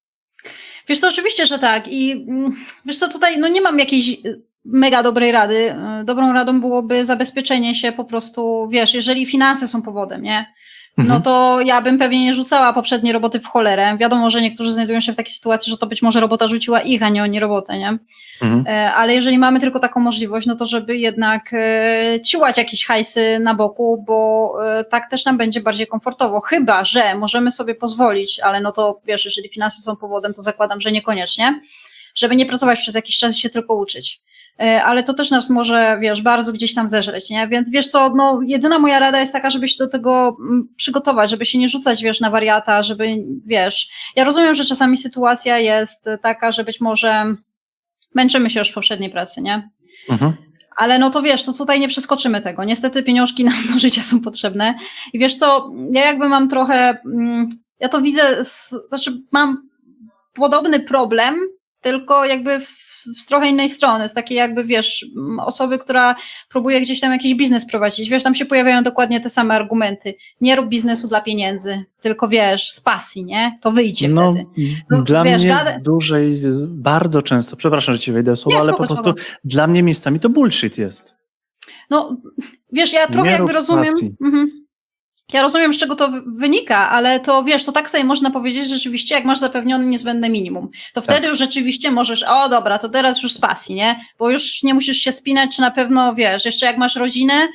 Wiesz co, oczywiście, że tak. I wiesz co, tutaj no nie mam jakiejś mega dobrej rady. Dobrą radą byłoby zabezpieczenie się po prostu, wiesz, jeżeli finanse są powodem, nie? No to ja bym pewnie nie rzucała poprzedniej roboty w cholerę. Wiadomo, że niektórzy znajdują się w takiej sytuacji, że to być może robota rzuciła ich, a nie oni robotę, nie? Mhm. Ale jeżeli mamy tylko taką możliwość, no to żeby jednak e, ciułać jakieś hajsy na boku, bo e, tak też nam będzie bardziej komfortowo. Chyba że możemy sobie pozwolić, ale no to wiesz, jeżeli finanse są powodem, to zakładam, że niekoniecznie, żeby nie pracować przez jakiś czas i się tylko uczyć. Ale to też nas może, wiesz, bardzo gdzieś tam zeżreć, nie? Więc wiesz co, no jedyna moja rada jest taka, żeby się do tego przygotować, żeby się nie rzucać, wiesz, na wariata, żeby, wiesz, ja rozumiem, że czasami sytuacja jest taka, że być może męczymy się już w poprzedniej pracy, nie? Mhm. Ale no to wiesz, to tutaj nie przeskoczymy tego. Niestety pieniążki nam do życia są potrzebne. I wiesz co, ja jakby mam trochę, ja to widzę, znaczy mam podobny problem, tylko jakby w z trochę innej strony, z takiej jakby, wiesz, osoby, która próbuje gdzieś tam jakiś biznes prowadzić, wiesz, tam się pojawiają dokładnie te same argumenty. Nie rób biznesu dla pieniędzy, tylko wiesz, z pasji, nie? To wyjdzie no, wtedy. No, dla wiesz, mnie gada... jest dłużej, bardzo często, przepraszam, że ci wejdę w słowo, nie, ale spoko, po prostu spoko. Dla mnie miejscami to bullshit jest. No, wiesz, ja trochę nie jakby rozumiem... Mhm. Ja rozumiem, z czego to wynika, ale to wiesz, to tak sobie można powiedzieć rzeczywiście, jak masz zapewnione niezbędne minimum. To wtedy tak. już rzeczywiście możesz, o dobra, to teraz już z pasji, nie? Bo już nie musisz się spinać, czy na pewno, wiesz, jeszcze jak masz rodzinę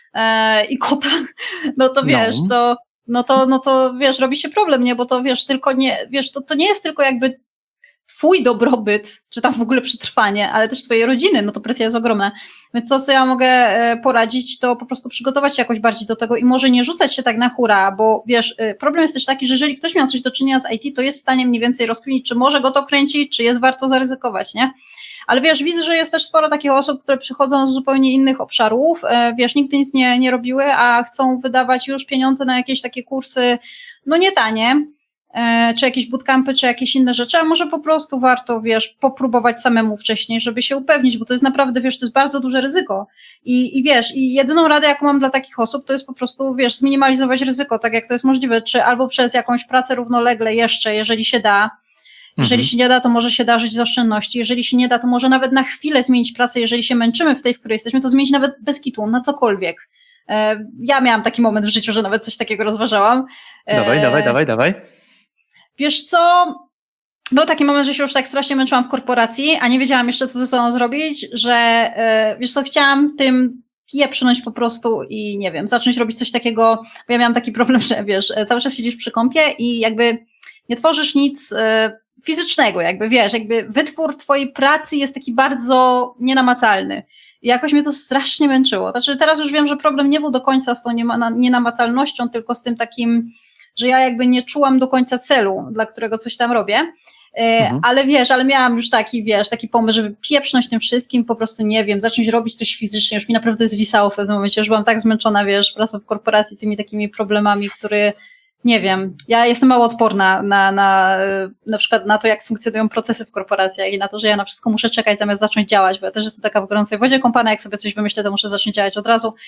e, i kota, no to wiesz, no. to no to, no to wiesz, robi się problem, nie? Bo to wiesz, tylko nie, wiesz, to, to nie jest tylko jakby twój dobrobyt, czy tam w ogóle przetrwanie, ale też twojej rodziny, no to presja jest ogromna. Więc to, co ja mogę poradzić, to po prostu przygotować się jakoś bardziej do tego i może nie rzucać się tak na hura, bo wiesz, problem jest też taki, że jeżeli ktoś miał coś do czynienia z I T, to jest w stanie mniej więcej rozkminić, czy może go to kręcić, czy jest warto zaryzykować, nie? Ale wiesz, widzę, że jest też sporo takich osób, które przychodzą z zupełnie innych obszarów, wiesz, nigdy nic nie, nie robiły, a chcą wydawać już pieniądze na jakieś takie kursy, no nie tanie, e, czy jakieś bootcampy, czy jakieś inne rzeczy, a może po prostu warto, wiesz, popróbować samemu wcześniej, żeby się upewnić, bo to jest naprawdę, wiesz, to jest bardzo duże ryzyko i, i wiesz, i jedyną radę, jaką mam dla takich osób, to jest po prostu, wiesz, zminimalizować ryzyko, tak jak to jest możliwe, czy albo przez jakąś pracę równolegle jeszcze, jeżeli się da. Jeżeli Mhm. się nie da, to może się darzyć z oszczędności. Jeżeli się nie da, to może nawet na chwilę zmienić pracę. Jeżeli się męczymy w tej, w której jesteśmy, to zmienić nawet bez kitu, na cokolwiek. E, Ja miałam taki moment w życiu, że nawet coś takiego rozważałam. E, Dawaj, dawaj, dawaj, dawaj. Wiesz co? Był taki moment, że się już tak strasznie męczyłam w korporacji, a nie wiedziałam jeszcze, co ze sobą zrobić, że e, wiesz co, chciałam tym pieprznąć po prostu i nie wiem, zacząć robić coś takiego, bo ja miałam taki problem, że wiesz, cały czas siedzisz przy kompie i jakby nie tworzysz nic e, fizycznego, jakby wiesz, jakby wytwór twojej pracy jest taki bardzo nienamacalny. I jakoś mnie to strasznie męczyło. Znaczy teraz już wiem, że problem nie był do końca z tą nienamacalnością, tylko z tym takim, że ja jakby nie czułam do końca celu, dla którego coś tam robię. Mhm. Ale wiesz, ale miałam już taki, wiesz, taki pomysł, żeby pieprznąć tym wszystkim, po prostu nie wiem, zacząć robić coś fizycznie, już mi naprawdę zwisało w pewnym momencie, już byłam tak zmęczona, wiesz, pracą w korporacji, tymi takimi problemami, które, nie wiem, ja jestem mało odporna na, na, na przykład na to, jak funkcjonują procesy w korporacjach i na to, że ja na wszystko muszę czekać zamiast zacząć działać, bo ja też jestem taka w gorącej wodzie kąpana, jak sobie coś wymyślę, to muszę zacząć działać od razu.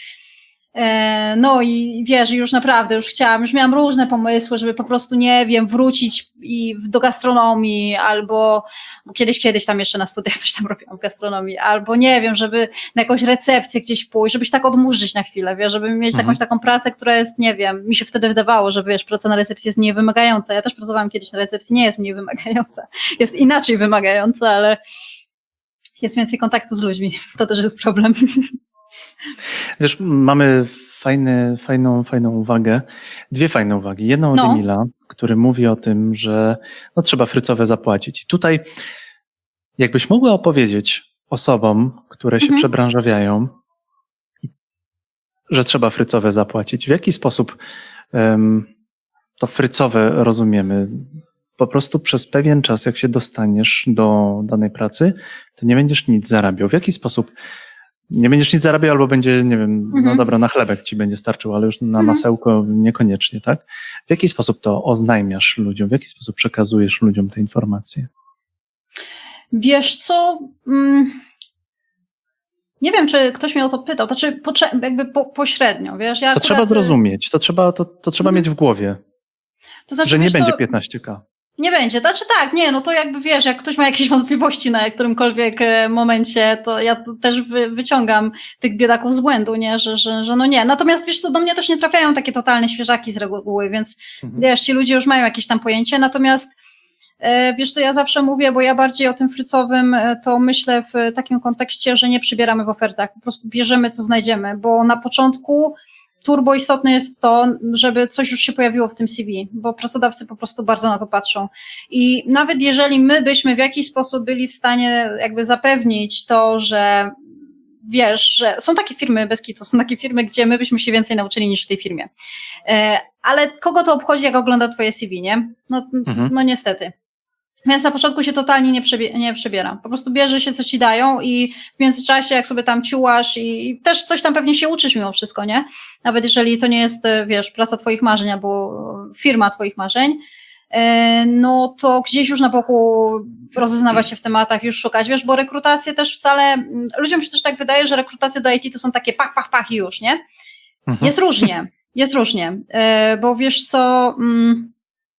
No i wiesz, już naprawdę, już chciałam, już miałam różne pomysły, żeby po prostu, nie wiem, wrócić i do gastronomii, albo kiedyś, kiedyś tam jeszcze na studiach coś tam robiłam w gastronomii, albo nie wiem, żeby na jakąś recepcję gdzieś pójść, żeby się tak odmurzyć na chwilę, wiesz, żeby mieć Mhm. jakąś taką pracę, która jest, nie wiem, mi się wtedy wydawało, że wiesz, praca na recepcji jest mniej wymagająca. Ja też pracowałam kiedyś na recepcji, nie jest mniej wymagająca, jest inaczej wymagająca, ale jest więcej kontaktu z ludźmi, to też jest problem. Wiesz, mamy fajny, fajną, fajną uwagę, dwie fajne uwagi. Jedną od No. Emila, który mówi o tym, że no, trzeba frycowe zapłacić. I tutaj jakbyś mogła opowiedzieć osobom, które się Mhm. przebranżawiają, że trzeba frycowe zapłacić. W jaki sposób um, to frycowe rozumiemy? Po prostu przez pewien czas, jak się dostaniesz do danej pracy, to nie będziesz nic zarabiał. W jaki sposób nie będziesz nic zarabiał, albo będzie, nie wiem, Mhm. no dobra, na chlebek ci będzie starczył, ale już na Mhm. masełko niekoniecznie, tak? W jaki sposób to oznajmiasz ludziom? W jaki sposób przekazujesz ludziom te informacje? Wiesz co, mm, nie wiem, czy ktoś mnie o to pytał, to czy pocze- jakby po, pośrednio, wiesz? Ja To akurat, trzeba zrozumieć, to trzeba, to, to trzeba Mhm. mieć w głowie, to znaczy, że nie wiesz, będzie to, piętnaście ka. Nie będzie, znaczy tak, nie, no to jakby wiesz, jak ktoś ma jakieś wątpliwości na którymkolwiek e, momencie, to ja to też wy, wyciągam tych biedaków z błędu, nie, że, że, że no nie. Natomiast wiesz co, do mnie też nie trafiają takie totalne świeżaki z reguły, więc Mhm. wiesz, ci ludzie już mają jakieś tam pojęcie, natomiast e, wiesz co, ja zawsze mówię, bo ja bardziej o tym frycowym e, to myślę w takim kontekście, że nie przybieramy w ofertach, po prostu bierzemy co znajdziemy, bo na początku turbo istotne jest to, żeby coś już się pojawiło w tym C V, bo pracodawcy po prostu bardzo na to patrzą. I nawet jeżeli my byśmy w jakiś sposób byli w stanie jakby zapewnić to, że wiesz, że są takie firmy bez kitu, są takie firmy, gdzie my byśmy się więcej nauczyli niż w tej firmie. Ale kogo to obchodzi, jak ogląda twoje C V, nie? No, Mhm. no niestety. Więc na początku się totalnie nie, przebie- nie przebieram. Po prostu bierze się, co ci dają i w międzyczasie, jak sobie tam ciułasz i, i też coś tam pewnie się uczysz mimo wszystko, nie? Nawet jeżeli to nie jest, wiesz, praca twoich marzeń albo firma twoich marzeń, no to gdzieś już na boku rozeznawać się w tematach, już szukać, wiesz, bo rekrutacje też wcale, ludziom się też tak wydaje, że rekrutacje do I T to są takie pach, pach, pach i już, nie? Mhm. Jest różnie, jest różnie, bo wiesz co... Mm,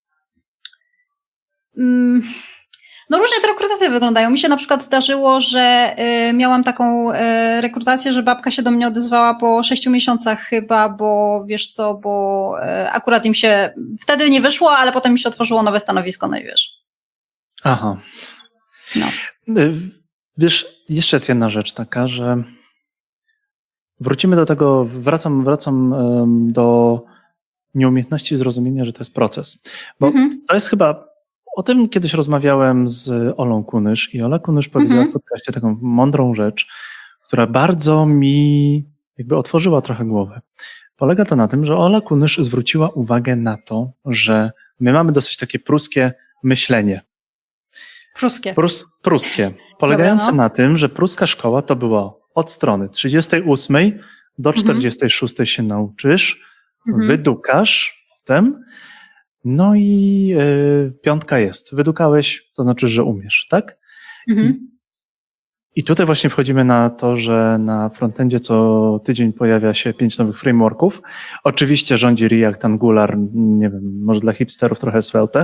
No różnie te rekrutacje wyglądają. Mi się na przykład zdarzyło, że y, miałam taką y, rekrutację, że babka się do mnie odezwała po sześciu miesiącach chyba, bo wiesz co, bo y, akurat im się wtedy nie wyszło, ale potem mi się otworzyło nowe stanowisko, no i wiesz. Aha. No. Wiesz, jeszcze jest jedna rzecz taka, że wrócimy do tego, wracam, wracam um, do nieumiejętności zrozumienia, że to jest proces. Bo Mhm. to jest chyba, o tym kiedyś rozmawiałem z Olą Kunysz i Ola Kunysz powiedziała Mhm. w podcaście taką mądrą rzecz, która bardzo mi jakby otworzyła trochę głowę. Polega to na tym, że Ola Kunysz zwróciła uwagę na to, że my mamy dosyć takie pruskie myślenie. Pruskie. Prus, pruskie. Polegające Dobra, no. na tym, że pruska szkoła to było od strony trzydziestej ósmej do czterdziestej szóstej się nauczysz, Mhm. wydukasz potem No i y, piątka jest. Wydukałeś, to znaczy, że umiesz, tak? Mhm. I, I tutaj właśnie wchodzimy na to, że na frontendzie co tydzień pojawia się pięć nowych frameworków. Oczywiście rządzi React, Angular, nie wiem, może dla hipsterów trochę Svelte.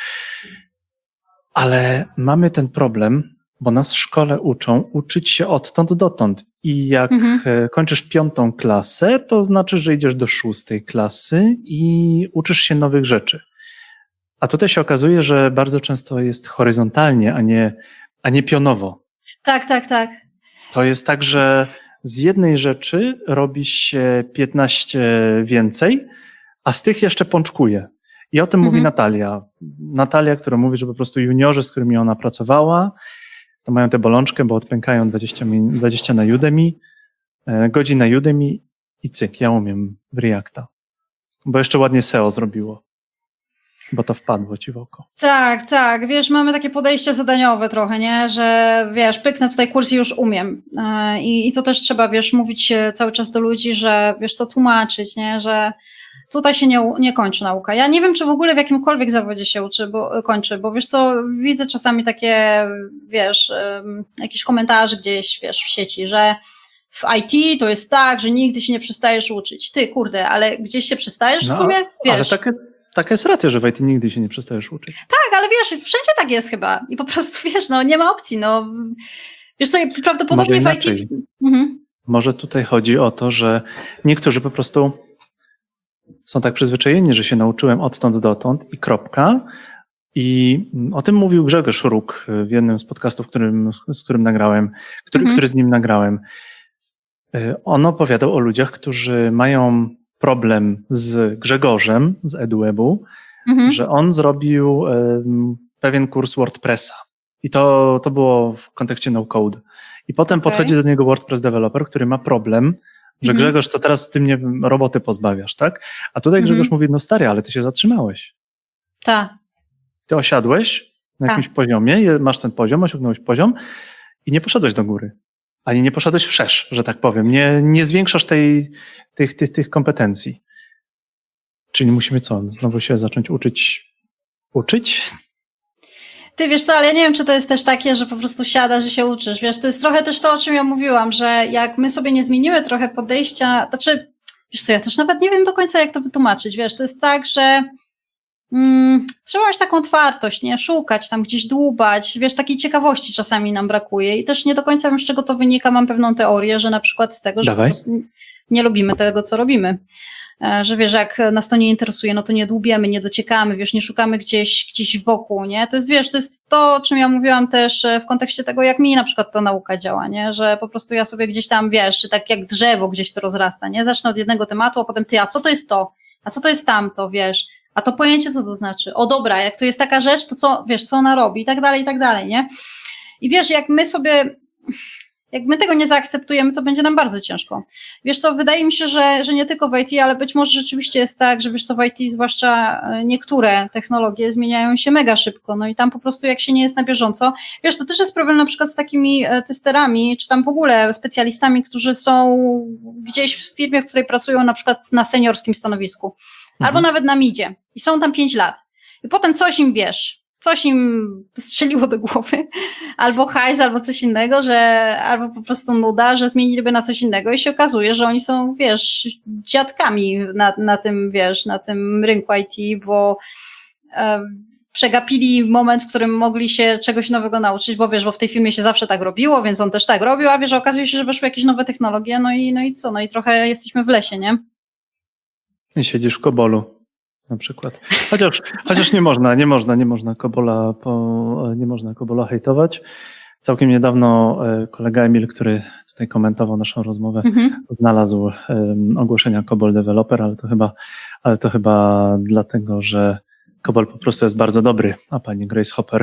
Ale mamy ten problem, bo nas w szkole uczą uczyć się odtąd dotąd. I jak Mhm. kończysz piątą klasę, to znaczy, że idziesz do szóstej klasy i uczysz się nowych rzeczy. A tutaj się okazuje, że bardzo często jest horyzontalnie, a nie, a nie pionowo. Tak, tak, tak. To jest tak, że z jednej rzeczy robi się piętnaście więcej, a z tych jeszcze pączkuje. I o tym Mhm. mówi Natalia. Natalia, która mówi, że po prostu juniorzy, z którymi ona pracowała, to mają tę bolączkę, bo odpękają dwadzieścia, min, dwadzieścia na Udemy, e, godzin na Udemy i cyk, ja umiem w Reacta. Bo jeszcze ładnie S E O zrobiło, bo to wpadło ci w oko. Tak, tak, wiesz, mamy takie podejście zadaniowe trochę, nie, że wiesz, pyknę tutaj kurs i już umiem. E, I, i to też trzeba, wiesz, mówić cały czas do ludzi, że wiesz, co tłumaczyć, nie, że tutaj się nie, nie kończy nauka. Ja nie wiem, czy w ogóle w jakimkolwiek zawodzie się uczy, bo kończy, bo wiesz co, widzę czasami takie, wiesz, um, jakieś komentarze gdzieś, wiesz, w sieci, że w I T to jest tak, że nigdy się nie przestajesz uczyć. Ty, kurde, ale gdzieś się przestajesz w No, sumie? Wiesz. ale takie, taka jest racja, że w I T nigdy się nie przestajesz uczyć. Tak, ale wiesz, wszędzie tak jest chyba i po prostu, wiesz, no nie ma opcji, no. Wiesz co, prawdopodobnie Może w I T... inaczej. Mhm. Może tutaj chodzi o to, że niektórzy po prostu są tak przyzwyczajeni, że się nauczyłem odtąd dotąd i kropka. I o tym mówił Grzegorz Róg w jednym z podcastów, którym, z którym nagrałem, który, Mhm. który z nim nagrałem. On opowiadał o ludziach, którzy mają problem z Grzegorzem z EduWebu, Mhm. że on zrobił um, pewien kurs WordPressa. I to, to było w kontekście no-code. I potem Okay. podchodzi do niego WordPress developer, który ma problem, że Mhm. Grzegorz, to teraz ty mnie roboty pozbawiasz, tak? A tutaj Grzegorz Mhm. mówi, no stary, ale ty się zatrzymałeś. Tak. Ty osiadłeś na Ta. jakimś poziomie, masz ten poziom, osiągnąłeś poziom i nie poszedłeś do góry. Ani nie poszedłeś wszerz, że tak powiem. Nie, nie zwiększasz tej, tych, tych, tych kompetencji. Czyli musimy co? Znowu się zacząć uczyć? Uczyć? Ty wiesz co, ale ja nie wiem, czy to jest też takie, że po prostu siadasz i się uczysz. Wiesz, to jest trochę też to, o czym ja mówiłam, że jak my sobie nie zmienimy trochę podejścia, znaczy, wiesz co, ja też nawet nie wiem do końca, jak to wytłumaczyć. Wiesz, to jest tak, że mm, trzeba mieć taką otwartość, nie? Szukać, tam gdzieś dłubać. Wiesz, takiej ciekawości czasami nam brakuje i też nie do końca wiem, z czego to wynika. Mam pewną teorię, że na przykład z tego, że Dawaj. po prostu nie lubimy tego, co robimy. Że wiesz, jak nas to nie interesuje, no to nie dłubiemy, nie dociekamy, wiesz, nie szukamy gdzieś, gdzieś wokół, nie? To jest, wiesz, to jest to, o czym ja mówiłam też w kontekście tego, jak mi na przykład ta nauka działa, nie? Że po prostu ja sobie gdzieś tam, wiesz, tak jak drzewo gdzieś to rozrasta, nie? Zacznę od jednego tematu, a potem ty, a co to jest to? A co to jest tamto, wiesz? A to pojęcie, co to znaczy? O dobra, jak to jest taka rzecz, to co, wiesz, co ona robi i tak dalej, i tak dalej, nie? I wiesz, jak my sobie... Jak my tego nie zaakceptujemy, to będzie nam bardzo ciężko. Wiesz co, wydaje mi się, że, że nie tylko w I T, ale być może rzeczywiście jest tak, że wiesz co, w I T zwłaszcza niektóre technologie zmieniają się mega szybko, no i tam po prostu jak się nie jest na bieżąco, wiesz, to też jest problem na przykład z takimi testerami, czy tam w ogóle specjalistami, którzy są gdzieś w firmie, w której pracują na przykład na seniorskim stanowisku, mhm. albo nawet na midzie i są tam pięć lat i potem coś im, wiesz, coś im strzeliło do głowy, albo hajs, albo coś innego, że albo po prostu nuda, że zmieniliby na coś innego i się okazuje, że oni są, wiesz, dziadkami na, na tym, wiesz, na tym rynku I T, bo e, przegapili moment, w którym mogli się czegoś nowego nauczyć, bo wiesz, bo w tej firmie się zawsze tak robiło, więc on też tak robił, a wiesz, że okazuje się, że weszły jakieś nowe technologie, no i, no i co, no i trochę jesteśmy w lesie, nie? I siedzisz w Kobolu. Na przykład. Chociaż, chociaż nie można, nie można, nie można Kobola, po, nie można Kobola hejtować. Całkiem niedawno kolega Emil, który tutaj komentował naszą rozmowę, mhm. znalazł um, ogłoszenia Kobol Developer, ale to chyba, ale to chyba dlatego, że Kobol po prostu jest bardzo dobry, a pani Grace Hopper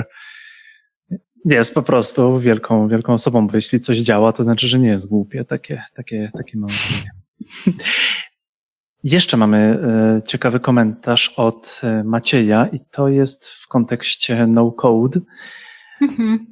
jest po prostu wielką, wielką osobą, bo jeśli coś działa, to znaczy, że nie jest głupie. Takie, takie, takie mam wrażenie. Jeszcze mamy e, ciekawy komentarz od e, Macieja i to jest w kontekście no-code. Mhm.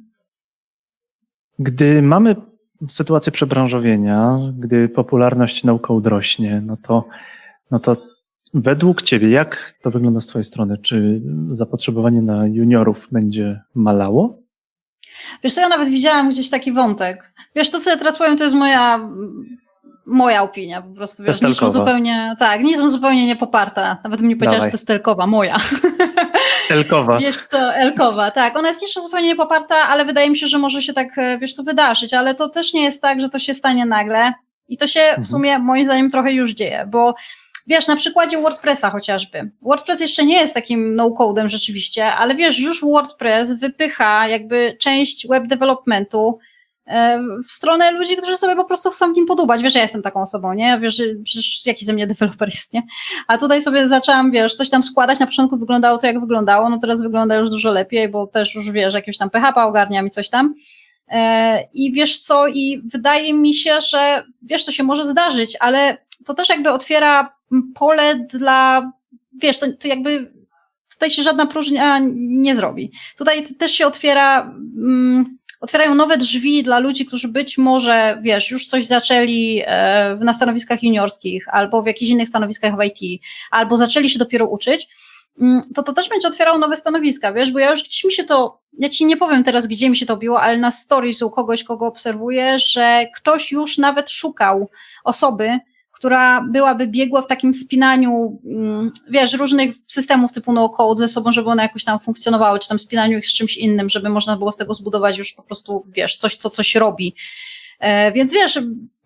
Gdy mamy sytuację przebranżowienia, gdy popularność no-code rośnie, no to, no to Według Ciebie, jak to wygląda z Twojej strony? Czy zapotrzebowanie na juniorów będzie malało? Wiesz co, ja nawet widziałam gdzieś taki wątek. Wiesz, to co ja teraz powiem, to jest moja moja opinia po prostu. Wiesz, niczym zupełnie, tak, niczym zupełnie niepoparta. Nawet bym nie powiedziała, Dawaj. Że to jest telkowa, moja. Elkowa. Wiesz co, Elkowa, tak. Ona jest niczym zupełnie niepoparta, ale wydaje mi się, że może się tak, wiesz co, wydarzyć, ale to też nie jest tak, że to się stanie nagle i to się mhm. w sumie moim zdaniem trochę już dzieje, bo wiesz, na przykładzie WordPressa chociażby. WordPress jeszcze nie jest takim no-codem rzeczywiście, ale wiesz, już WordPress wypycha jakby część web developmentu w stronę ludzi, którzy sobie po prostu chcą w nim podobać. Wiesz, ja jestem taką osobą, nie? Wiesz, przecież jaki ze mnie deweloper jest, nie? A tutaj sobie zaczęłam, wiesz, coś tam składać. Na początku wyglądało to, jak wyglądało, no teraz wygląda już dużo lepiej, bo też już, wiesz, jakiegoś tam P H P ogarniam i coś tam. I wiesz co, i wydaje mi się, że, wiesz, to się może zdarzyć, ale to też jakby otwiera pole dla, wiesz, to, to jakby tutaj się żadna próżnia nie zrobi. Tutaj też się otwiera, um, otwierają nowe drzwi dla ludzi, którzy być może, wiesz, już coś zaczęli e, na stanowiskach juniorskich albo w jakichś innych stanowiskach w I T, albo zaczęli się dopiero uczyć, to to też będzie otwierało nowe stanowiska, wiesz, bo ja już gdzieś mi się to, ja ci nie powiem teraz, gdzie mi się to biło, ale na stories u kogoś, kogo obserwuję, że ktoś już nawet szukał osoby, która byłaby biegła w takim spinaniu, wiesz, różnych systemów typu no-code ze sobą, żeby one jakoś tam funkcjonowały, czy tam spinaniu ich z czymś innym, żeby można było z tego zbudować już po prostu, wiesz, coś, co coś robi. E, więc wiesz,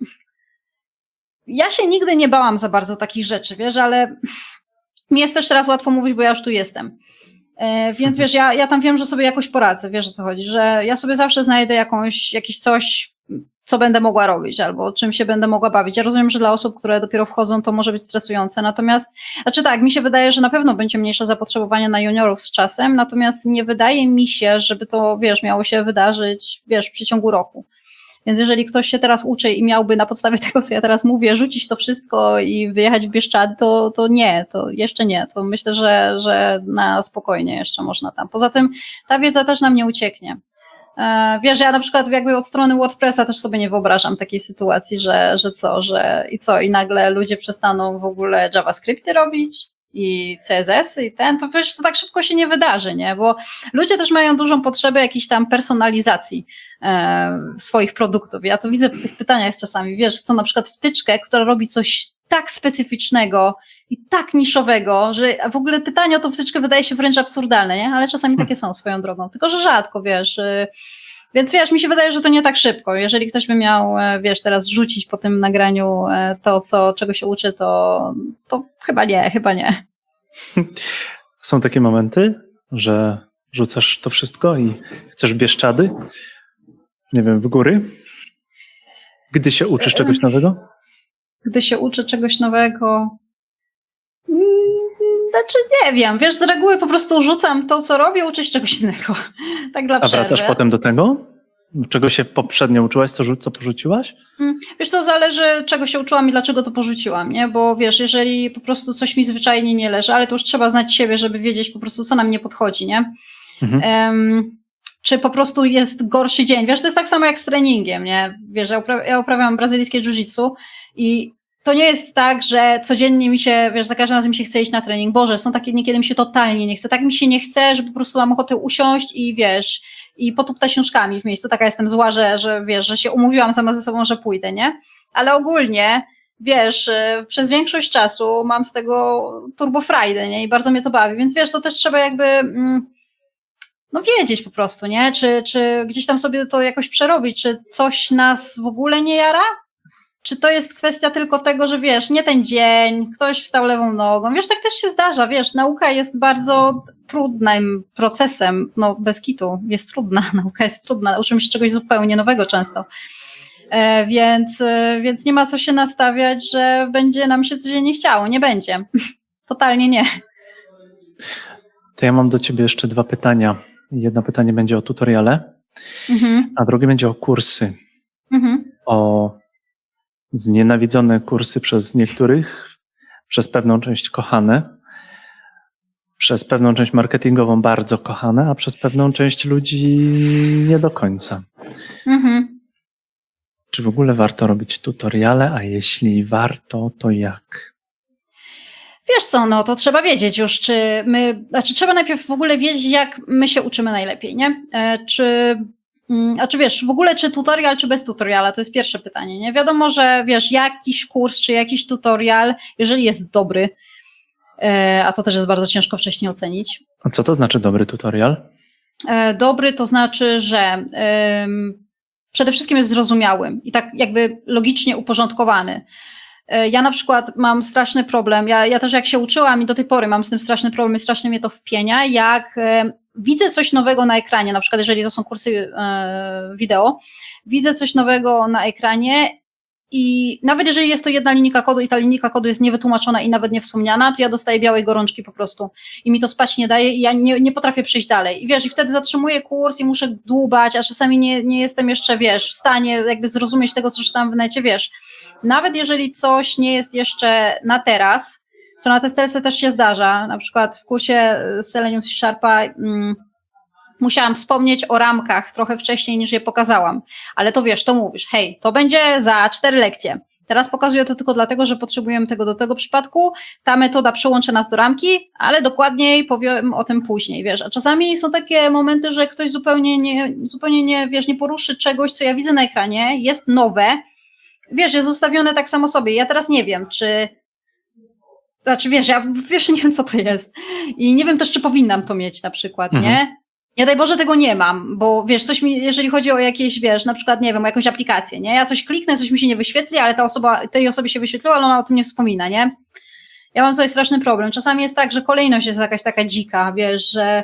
ja się nigdy nie bałam za bardzo takich rzeczy, wiesz, ale mi jest też teraz łatwo mówić, bo ja już tu jestem. E, więc wiesz, ja, ja tam wiem, że sobie jakoś poradzę, wiesz o co chodzi, że ja sobie zawsze znajdę jakąś, jakieś coś, co będę mogła robić, albo czym się będę mogła bawić. Ja rozumiem, że dla osób, które dopiero wchodzą, to może być stresujące, natomiast, znaczy tak, mi się wydaje, że na pewno będzie mniejsze zapotrzebowanie na juniorów z czasem, natomiast nie wydaje mi się, żeby to, wiesz, miało się wydarzyć, wiesz, w przeciągu roku. Więc jeżeli ktoś się teraz uczy i miałby na podstawie tego, co ja teraz mówię, rzucić to wszystko i wyjechać w Bieszczady, to, to nie, to jeszcze nie. To myślę, że, że na spokojnie jeszcze można tam. Poza tym ta wiedza też nam nie ucieknie. Wiesz, ja na przykład jakby od strony WordPressa też sobie nie wyobrażam takiej sytuacji, że, że co, że i co, i nagle ludzie przestaną w ogóle JavaScripty robić i C S S i ten, to wiesz, to tak szybko się nie wydarzy, nie, bo ludzie też mają dużą potrzebę jakiejś tam personalizacji e, swoich produktów. Ja to widzę po tych pytaniach czasami, wiesz, co na przykład wtyczkę, która robi coś tak specyficznego i tak niszowego, że w ogóle pytanie o tą wtyczkę wydaje się wręcz absurdalne, nie? Ale czasami takie są swoją drogą, tylko że rzadko, wiesz. Więc wiesz, mi się wydaje, że to nie tak szybko. Jeżeli ktoś by miał, wiesz, teraz rzucić po tym nagraniu to, co, czego się uczy, to, to chyba nie, chyba nie. Są takie momenty, że rzucasz to wszystko i chcesz Bieszczady? Nie wiem, w góry? Gdy się uczysz czegoś nowego? Gdy się uczy czegoś nowego, znaczy nie wiem, wiesz, z reguły po prostu rzucam to, co robię, uczę się czegoś innego. Tak dla przerwy. A wracasz potem do tego? Czego się poprzednio uczyłaś, co, co porzuciłaś? Wiesz, to zależy, czego się uczyłam i dlaczego to porzuciłam, nie? Bo wiesz, jeżeli po prostu coś mi zwyczajnie nie leży, ale to już trzeba znać siebie, żeby wiedzieć po prostu, co nam nie podchodzi, nie? Mhm. Um, czy po prostu jest gorszy dzień. Wiesz, to jest tak samo jak z treningiem, nie? Wiesz, ja, upra- ja uprawiam brazylijskie jiu-jitsu i to nie jest tak, że codziennie mi się, wiesz, za każdym razem mi się chce iść na trening. Boże, są takie dni, kiedy mi się totalnie nie chce. Tak mi się nie chce, że po prostu mam ochotę usiąść i wiesz, i potuptać nóżkami w miejscu. Taka jestem zła, że, że wiesz, że się umówiłam sama ze sobą, że pójdę, nie? Ale ogólnie, wiesz, przez większość czasu mam z tego turbo frajdę, nie? I bardzo mnie to bawi. Więc wiesz, to też trzeba jakby, no wiedzieć po prostu, nie? Czy, czy gdzieś tam sobie to jakoś przerobić, czy coś nas w ogóle nie jara? Czy to jest kwestia tylko tego, że wiesz, nie ten dzień, ktoś wstał lewą nogą, wiesz, tak też się zdarza, wiesz, nauka jest bardzo trudnym procesem, no bez kitu, jest trudna, nauka jest trudna, uczymy się czegoś zupełnie nowego często, e, więc, e, więc nie ma co się nastawiać, że będzie nam się codziennie chciało, nie będzie, totalnie nie. To ja mam do ciebie jeszcze dwa pytania, jedno pytanie będzie o tutoriale, mhm. a drugie będzie o kursy, mhm. o znienawidzone kursy przez niektórych, przez pewną część kochane, przez pewną część marketingową bardzo kochane, a przez pewną część ludzi nie do końca. Mhm. Czy w ogóle warto robić tutoriale, a jeśli warto, to jak? Wiesz co, no to trzeba wiedzieć już, czy my, znaczy trzeba najpierw w ogóle wiedzieć, jak my się uczymy najlepiej, nie? E, czy, mm, a czy wiesz, w ogóle czy tutorial, czy bez tutoriala, to jest pierwsze pytanie, nie? Wiadomo, że wiesz, jakiś kurs, czy jakiś tutorial, jeżeli jest dobry, e, a to też jest bardzo ciężko wcześniej ocenić. A co to znaczy dobry tutorial? E, dobry to znaczy, że ym, przede wszystkim jest zrozumiały i tak jakby logicznie uporządkowany. Ja na przykład mam straszny problem, ja, ja też jak się uczyłam i do tej pory mam z tym straszny problem i strasznie mnie to wpienia, jak e, widzę coś nowego na ekranie, na przykład jeżeli to są kursy e, wideo, widzę coś nowego na ekranie i nawet jeżeli jest to jedna linijka kodu i ta linijka kodu jest niewytłumaczona i nawet nie wspomniana, to ja dostaję białej gorączki po prostu i mi to spać nie daje i ja nie, nie potrafię przejść dalej. I wiesz, i wtedy zatrzymuję kurs i muszę dłubać, a czasami nie, nie jestem jeszcze, wiesz, w stanie jakby zrozumieć tego, co czytam w necie, wiesz. Nawet jeżeli coś nie jest jeszcze na teraz, co na testerce też się zdarza, na przykład w kursie Selenium C Sharpa mm, musiałam wspomnieć o ramkach trochę wcześniej niż je pokazałam, ale to wiesz, to mówisz, hej, to będzie za cztery lekcje. Teraz pokazuję to tylko dlatego, że potrzebujemy tego do tego przypadku, ta metoda przełączy nas do ramki, ale dokładniej powiem o tym później, wiesz, a czasami są takie momenty, że ktoś zupełnie nie, zupełnie nie, wiesz, nie poruszy czegoś, co ja widzę na ekranie, jest nowe, wiesz, jest zostawione tak samo sobie. Ja teraz nie wiem, czy... Znaczy, wiesz, ja wiesz, nie wiem, co to jest. I nie wiem też, czy powinnam to mieć na przykład, mhm. nie? Nie daj Boże, tego nie mam, bo wiesz, coś mi, jeżeli chodzi o jakieś, wiesz, na przykład, nie wiem, o jakąś aplikację, nie? Ja coś kliknę, coś mi się nie wyświetli, ale ta osoba, tej osobie się wyświetliła, ale ona o tym nie wspomina, nie? Ja mam tutaj straszny problem. Czasami jest tak, że kolejność jest jakaś taka dzika, wiesz, że...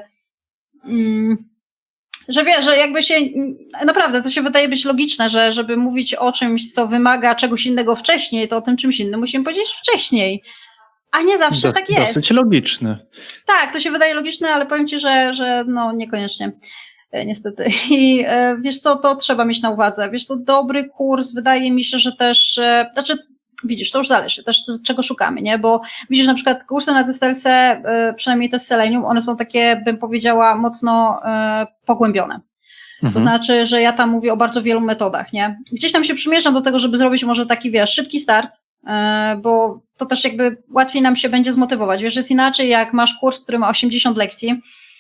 Mm, że wiesz, że jakby się, naprawdę to się wydaje być logiczne, że żeby mówić o czymś, co wymaga czegoś innego wcześniej, to o tym czymś innym musimy powiedzieć wcześniej, a nie zawsze Dos, tak jest. Dosyć logiczne. Tak, to się wydaje logiczne, ale powiem Ci, że, że no niekoniecznie, niestety. I e, wiesz co, to trzeba mieć na uwadze. Wiesz, to dobry kurs, wydaje mi się, że też, e, znaczy widzisz, to już zależy też czego szukamy, nie, bo widzisz na przykład kursy na testerce, przynajmniej te z Selenium, one są takie, bym powiedziała, mocno e, pogłębione. Mhm. To znaczy, że ja tam mówię o bardzo wielu metodach, nie. Gdzieś tam się przymierzam do tego, żeby zrobić może taki, wiesz, szybki start, e, bo to też jakby łatwiej nam się będzie zmotywować. Wiesz, jest inaczej, jak masz kurs, który ma osiemdziesiąt lekcji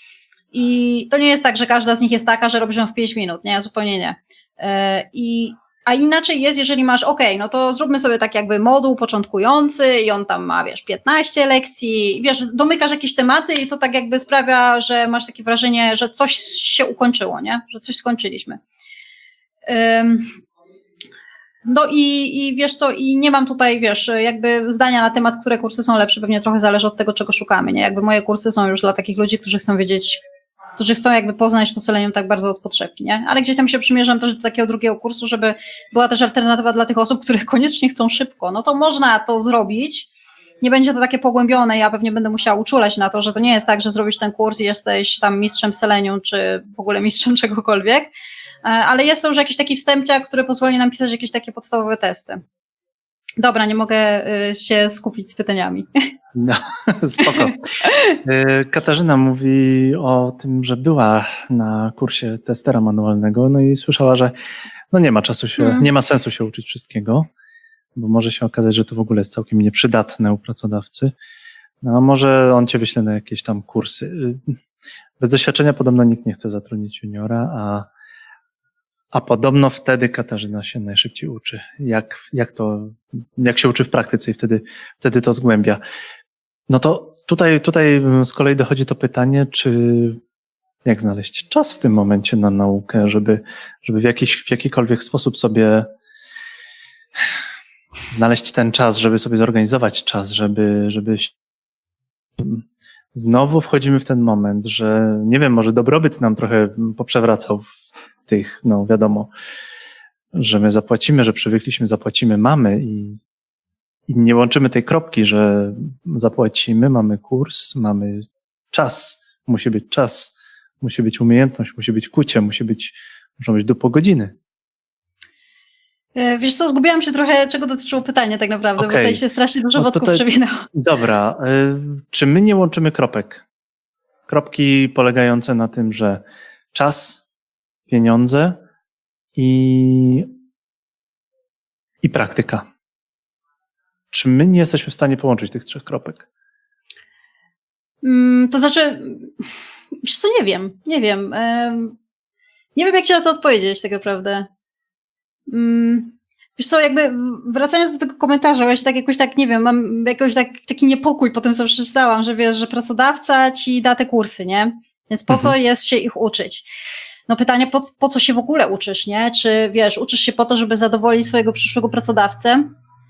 i to nie jest tak, że każda z nich jest taka, że robisz ją w pięć minut, nie, zupełnie nie. E, I A inaczej jest, jeżeli masz, ok, no to zróbmy sobie tak jakby moduł początkujący i on tam ma, wiesz, piętnaście lekcji, wiesz, domykasz jakieś tematy i to tak jakby sprawia, że masz takie wrażenie, że coś się ukończyło, nie? Że coś skończyliśmy. Um, no i, i wiesz co, i nie mam tutaj, wiesz, jakby zdania na temat, które kursy są lepsze, pewnie trochę zależy od tego, czego szukamy, nie? Jakby moje kursy są już dla takich ludzi, którzy chcą wiedzieć, którzy chcą jakby poznać to Selenium tak bardzo od podszewki, nie? Ale gdzieś tam się przymierzam też do takiego drugiego kursu, żeby była też alternatywa dla tych osób, które koniecznie chcą szybko. No to można to zrobić. Nie będzie to takie pogłębione, ja pewnie będę musiała uczulać na to, że to nie jest tak, że zrobisz ten kurs i jesteś tam mistrzem Selenium, czy w ogóle mistrzem czegokolwiek, ale jest to już jakiś taki wstępciak, który pozwoli nam pisać jakieś takie podstawowe testy. Dobra, nie mogę się skupić z pytaniami. No, spoko. Katarzyna mówi o tym, że była na kursie testera manualnego, no i słyszała, że no nie ma czasu się, hmm. nie ma sensu się uczyć wszystkiego, bo może się okazać, że to w ogóle jest całkiem nieprzydatne u pracodawcy. No może on cię wyśle na jakieś tam kursy. Bez doświadczenia podobno nikt nie chce zatrudnić juniora, a, a podobno wtedy Katarzyna się najszybciej uczy. Jak, jak to, jak się uczy w praktyce i wtedy, wtedy to zgłębia. No to tutaj, tutaj z kolei dochodzi to pytanie, czy jak znaleźć czas w tym momencie na naukę, żeby, żeby w jakiś, w jakikolwiek sposób sobie znaleźć ten czas, żeby sobie zorganizować czas, żeby, żeby znowu wchodzimy w ten moment, że nie wiem, może dobrobyt nam trochę poprzewracał w tych, no wiadomo, że my zapłacimy, że przywykliśmy, zapłacimy, mamy i I nie łączymy tej kropki, że zapłacimy, mamy kurs, mamy czas, musi być czas, musi być umiejętność, musi być kucie, musi być, muszą być do pół godziny. Wiesz co, zgubiłam się trochę, czego dotyczyło pytanie tak naprawdę, okay. Bo tutaj się strasznie dużo wątków tutaj... przewinęło. Dobra, czy my nie łączymy kropek? Kropki polegające na tym, że czas, pieniądze i, i praktyka. Czy my nie jesteśmy w stanie połączyć tych trzech kropek? Mm, to znaczy, wiesz co, nie wiem, nie wiem. Ym, nie wiem, jak ci na to odpowiedzieć tak naprawdę. Ym, wiesz co, jakby wracając do tego komentarza, właśnie tak jakoś tak, nie wiem, mam jakoś tak, taki niepokój po tym, co przeczytałam, że wiesz, że pracodawca ci da te kursy, nie? Więc po Mhm. co jest się ich uczyć? No pytanie, po, po co się w ogóle uczysz, nie? Czy wiesz, uczysz się po to, żeby zadowolić swojego przyszłego pracodawcę?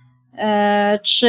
E, czy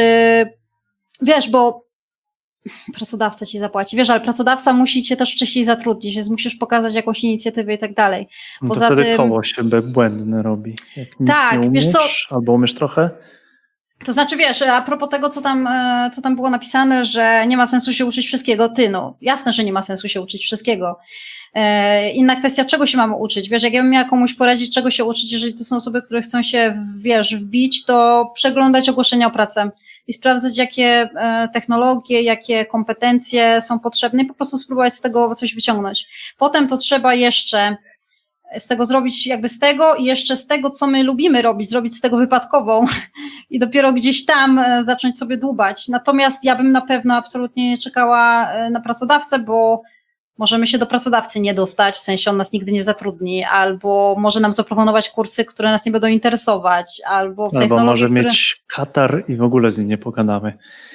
wiesz, bo pracodawca ci zapłaci, wiesz, ale pracodawca musi cię też wcześniej zatrudnić, więc musisz pokazać jakąś inicjatywę i tak dalej. No to Poza wtedy tym, koło się błędne robi. Jak nic tak, nie wiesz co, umiesz, albo umiesz trochę. to znaczy, wiesz, a propos tego, co tam, e, co tam było napisane, że nie ma sensu się uczyć wszystkiego, ty, no, jasne, że nie ma sensu się uczyć wszystkiego. E, Inna kwestia, czego się mamy uczyć. Wiesz, jak ja bym miała komuś poradzić, czego się uczyć, jeżeli to są osoby, które chcą się, wiesz, wbić, to przeglądać ogłoszenia o pracę i sprawdzać, jakie e, technologie, jakie kompetencje są potrzebne i po prostu spróbować z tego coś wyciągnąć. Potem to trzeba jeszcze z tego zrobić jakby z tego i jeszcze z tego, co my lubimy robić, zrobić z tego wypadkową i dopiero gdzieś tam zacząć sobie dłubać. Natomiast ja bym na pewno absolutnie nie czekała na pracodawcę, bo możemy się do pracodawcy nie dostać, w sensie on nas nigdy nie zatrudni, albo może nam zaproponować kursy, które nas nie będą interesować, albo w Albo technologii, może które... mieć katar i w ogóle z nim nie pogadamy.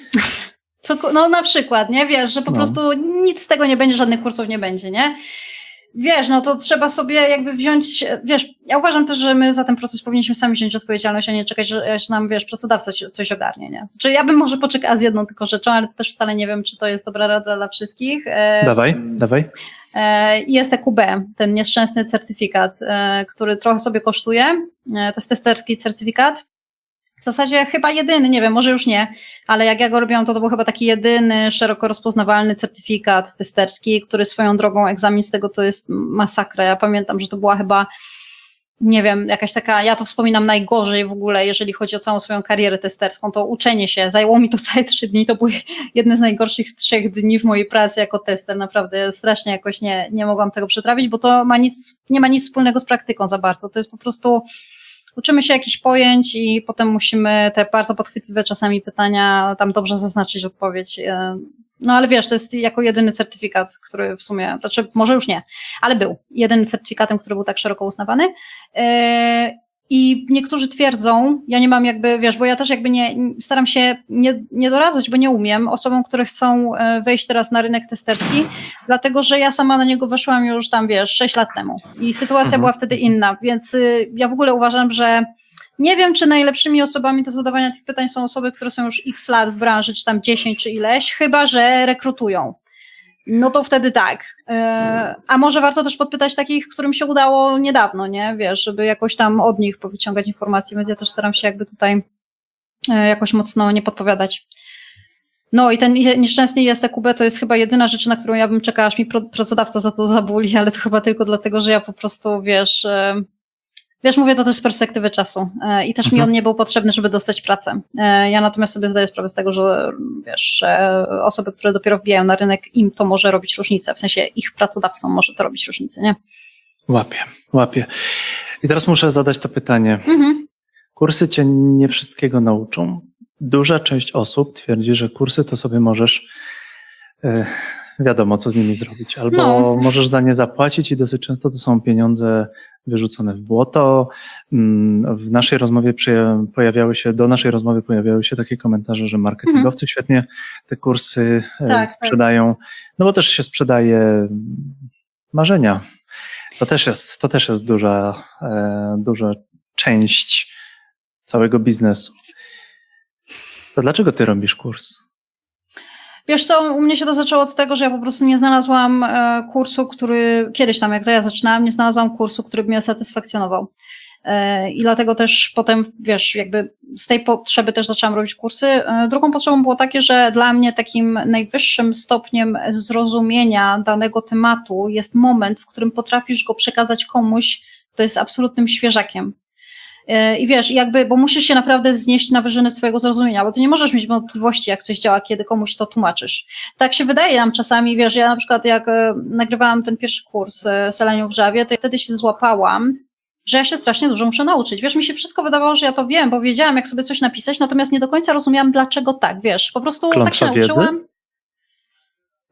Co, no na przykład, nie? Wiesz, że po No. prostu nic z tego nie będzie, żadnych kursów nie będzie, nie? Wiesz, no to trzeba sobie jakby wziąć, wiesz, ja uważam też, że my za ten proces powinniśmy sami wziąć odpowiedzialność, a nie czekać, że nam, wiesz, pracodawca coś ogarnie, nie? Czyli ja bym może poczekała z jedną tylko rzeczą, ale to też wcale nie wiem, czy to jest dobra rada dla wszystkich. Dawaj, dawaj. Jest T Q B, ten nieszczęsny certyfikat, który trochę sobie kosztuje, to jest testerski certyfikat. W zasadzie chyba jedyny, nie wiem, może już nie, ale jak ja go robiłam, to to był chyba taki jedyny, szeroko rozpoznawalny certyfikat testerski, który swoją drogą, egzamin z tego to jest masakra. Ja pamiętam, że to była chyba, nie wiem, jakaś taka, ja to wspominam najgorzej w ogóle, jeżeli chodzi o całą swoją karierę testerską, to uczenie się, zajęło mi to całe trzy dni, to były jedne z najgorszych trzech dni w mojej pracy jako tester, naprawdę strasznie jakoś nie, nie mogłam tego przetrawić, bo to ma nic, nie ma nic wspólnego z praktyką za bardzo, to jest po prostu... Uczymy się jakichś pojęć i potem musimy te bardzo podchwytliwe czasami pytania tam dobrze zaznaczyć odpowiedź. No ale wiesz, to jest jako jedyny certyfikat, który w sumie, znaczy może już nie, ale był jedynym certyfikatem, który był tak szeroko uznawany. I niektórzy twierdzą, ja nie mam jakby, wiesz, bo ja też jakby nie, staram się nie, nie doradzać, bo nie umiem osobom, które chcą wejść teraz na rynek testerski, dlatego, że ja sama na niego weszłam już tam, wiesz, sześć lat temu i sytuacja Mhm. była wtedy inna, więc ja w ogóle uważam, że nie wiem, czy najlepszymi osobami do zadawania tych pytań są osoby, które są już x lat w branży, czy tam dziesięć, czy ileś, chyba że rekrutują. No to wtedy tak. A może warto też podpytać takich, którym się udało niedawno, nie? Wiesz, żeby jakoś tam od nich powyciągać informacje, więc ja też staram się jakby tutaj jakoś mocno nie podpowiadać. No i ten nieszczęsny I S T Q B to jest chyba jedyna rzecz, na którą ja bym czekała, aż mi pracodawca za to zabuli, ale to chyba tylko dlatego, że ja po prostu, wiesz... Wiesz, mówię to też z perspektywy czasu i też mhm. mi on nie był potrzebny, żeby dostać pracę. Ja natomiast sobie zdaję sprawę z tego, że wiesz, osoby, które dopiero wbijają na rynek, im to może robić różnicę, w sensie ich pracodawcom może to robić różnicę, nie? Łapię, łapię. I teraz muszę zadać to pytanie. Mhm. Kursy cię nie wszystkiego nauczą. Duża część osób twierdzi, że kursy to sobie możesz... Yy, wiadomo, co z nimi zrobić. Albo no. możesz za nie zapłacić i dosyć często to są pieniądze wyrzucone w błoto. W naszej rozmowie pojawiały się, do naszej rozmowy pojawiały się takie komentarze, że marketingowcy mhm. świetnie te kursy tak, sprzedają, tak. no bo też się sprzedaje marzenia. To też jest, to też jest duża, duża część całego biznesu. To dlaczego ty robisz kurs? Wiesz co, u mnie się to zaczęło od tego, że ja po prostu nie znalazłam e, kursu, który, kiedyś tam jak ja zaczynałam, nie znalazłam kursu, który by mnie satysfakcjonował. E, I dlatego też potem, wiesz, jakby z tej potrzeby też zaczęłam robić kursy. E, drugą potrzebą było takie, że dla mnie takim najwyższym stopniem zrozumienia danego tematu jest moment, w którym potrafisz go przekazać komuś, kto jest absolutnym świeżakiem. I wiesz, jakby, bo musisz się naprawdę wznieść na wyżyny swojego zrozumienia, bo ty nie możesz mieć wątpliwości, jak coś działa, kiedy komuś to tłumaczysz. Tak się wydaje nam czasami, wiesz, ja na przykład jak nagrywałam ten pierwszy kurs Selenium w Javie, to wtedy się złapałam, że ja się strasznie dużo muszę nauczyć. Wiesz, mi się wszystko wydawało, że ja to wiem, bo wiedziałam, jak sobie coś napisać, natomiast nie do końca rozumiałam, dlaczego tak, wiesz, po prostu Klątwa tak się nauczyłam. Wiedzy?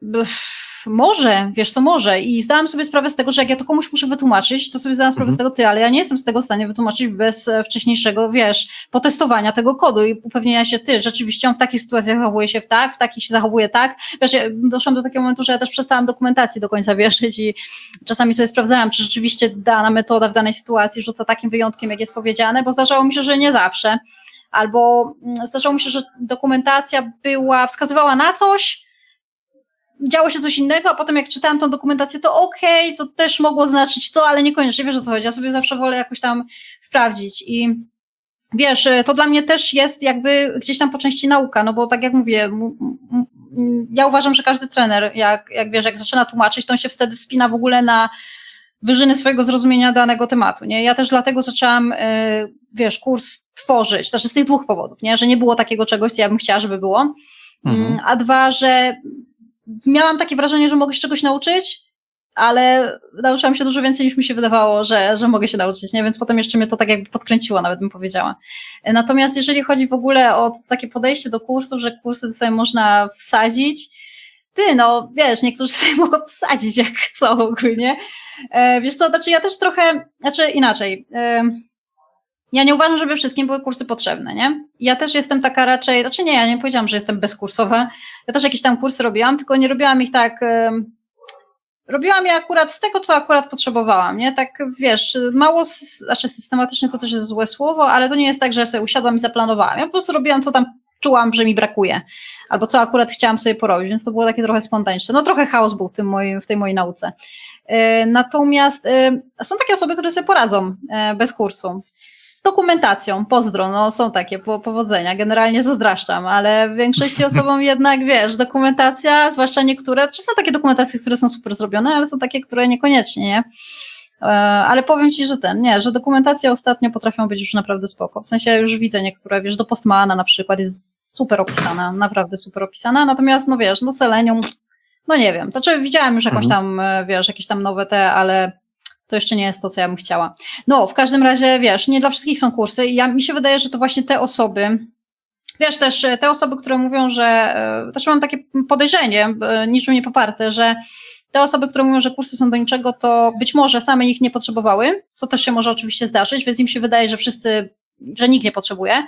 Może, wiesz co, może. I zdałam sobie sprawę z tego, że jak ja to komuś muszę wytłumaczyć, to sobie zdałam sprawę Mhm. z tego, ty, ale ja nie jestem z tego w stanie wytłumaczyć bez wcześniejszego, wiesz, potestowania tego kodu i upewnienia się, ty, rzeczywiście on w takich sytuacjach zachowuje się w tak, w takich się zachowuje tak. Wiesz, ja doszłam do takiego momentu, że ja też przestałam dokumentacji do końca wierzyć i czasami sobie sprawdzałam, czy rzeczywiście dana metoda w danej sytuacji rzuca takim wyjątkiem, jak jest powiedziane, bo zdarzało mi się, że nie zawsze. Albo zdarzało mi się, że dokumentacja była, wskazywała na coś, działo się coś innego, a potem jak czytałam tą dokumentację, to okej, okay, to też mogło znaczyć to, ale niekoniecznie, wiesz o co chodzi, ja sobie zawsze wolę jakoś tam sprawdzić i wiesz, to dla mnie też jest jakby gdzieś tam po części nauka, no bo tak jak mówię, m- m- ja uważam, że każdy trener, jak, jak wiesz, jak zaczyna tłumaczyć, to on się wtedy wspina w ogóle na wyżyny swojego zrozumienia danego tematu, nie? Ja też dlatego zaczęłam, wiesz, kurs tworzyć, znaczy z tych dwóch powodów, nie? Że nie było takiego czegoś, co ja bym chciała, żeby było, mhm. a dwa, że miałam takie wrażenie, że mogę się czegoś nauczyć, ale nauczyłam się dużo więcej niż mi się wydawało, że, że mogę się nauczyć, nie? Więc potem jeszcze mnie to tak jakby podkręciło, nawet bym powiedziała. Natomiast jeżeli chodzi w ogóle o takie podejście do kursów, że kursy sobie można wsadzić, ty, no wiesz, niektórzy sobie mogą wsadzić jak chcą ogólnie. E, wiesz co, znaczy ja też trochę, znaczy inaczej, e, ja nie uważam, żeby wszystkim były kursy potrzebne, nie? Ja też jestem taka raczej, znaczy nie, ja nie powiedziałam, że jestem bezkursowa, ja też jakieś tam kursy robiłam, tylko nie robiłam ich tak, e, robiłam je akurat z tego, co akurat potrzebowałam, nie? Tak, wiesz, mało, znaczy systematycznie to też jest złe słowo, ale to nie jest tak, że sobie usiadłam i zaplanowałam, ja po prostu robiłam, co tam czułam, że mi brakuje, albo co akurat chciałam sobie porobić, więc to było takie trochę spontaniczne. No trochę chaos był w, tym moim, w tej mojej nauce. Natomiast są takie osoby, które sobie poradzą bez kursu. Z dokumentacją, pozdro, no są takie po, powodzenia, generalnie zazdraszczam, ale w większości osobom jednak, wiesz, dokumentacja, zwłaszcza niektóre, czy są takie dokumentacje, które są super zrobione, ale są takie, które niekoniecznie, nie? Ale powiem ci, że ten, nie, że dokumentacje ostatnio potrafią być już naprawdę spoko. W sensie już widzę niektóre, wiesz, do Postmana na przykład jest super opisana, naprawdę super opisana, natomiast no wiesz, no Selenium, no nie wiem, to czy widziałam już jakąś tam, wiesz, jakieś tam nowe te, ale to jeszcze nie jest to, co ja bym chciała. No, w każdym razie, wiesz, nie dla wszystkich są kursy i ja, mi się wydaje, że to właśnie te osoby, wiesz, też te osoby, które mówią, że, też mam takie podejrzenie, niczym nie poparte, że te osoby, które mówią, że kursy są do niczego, to być może same ich nie potrzebowały, co też się może oczywiście zdarzyć, więc im się wydaje, że wszyscy, że nikt nie potrzebuje.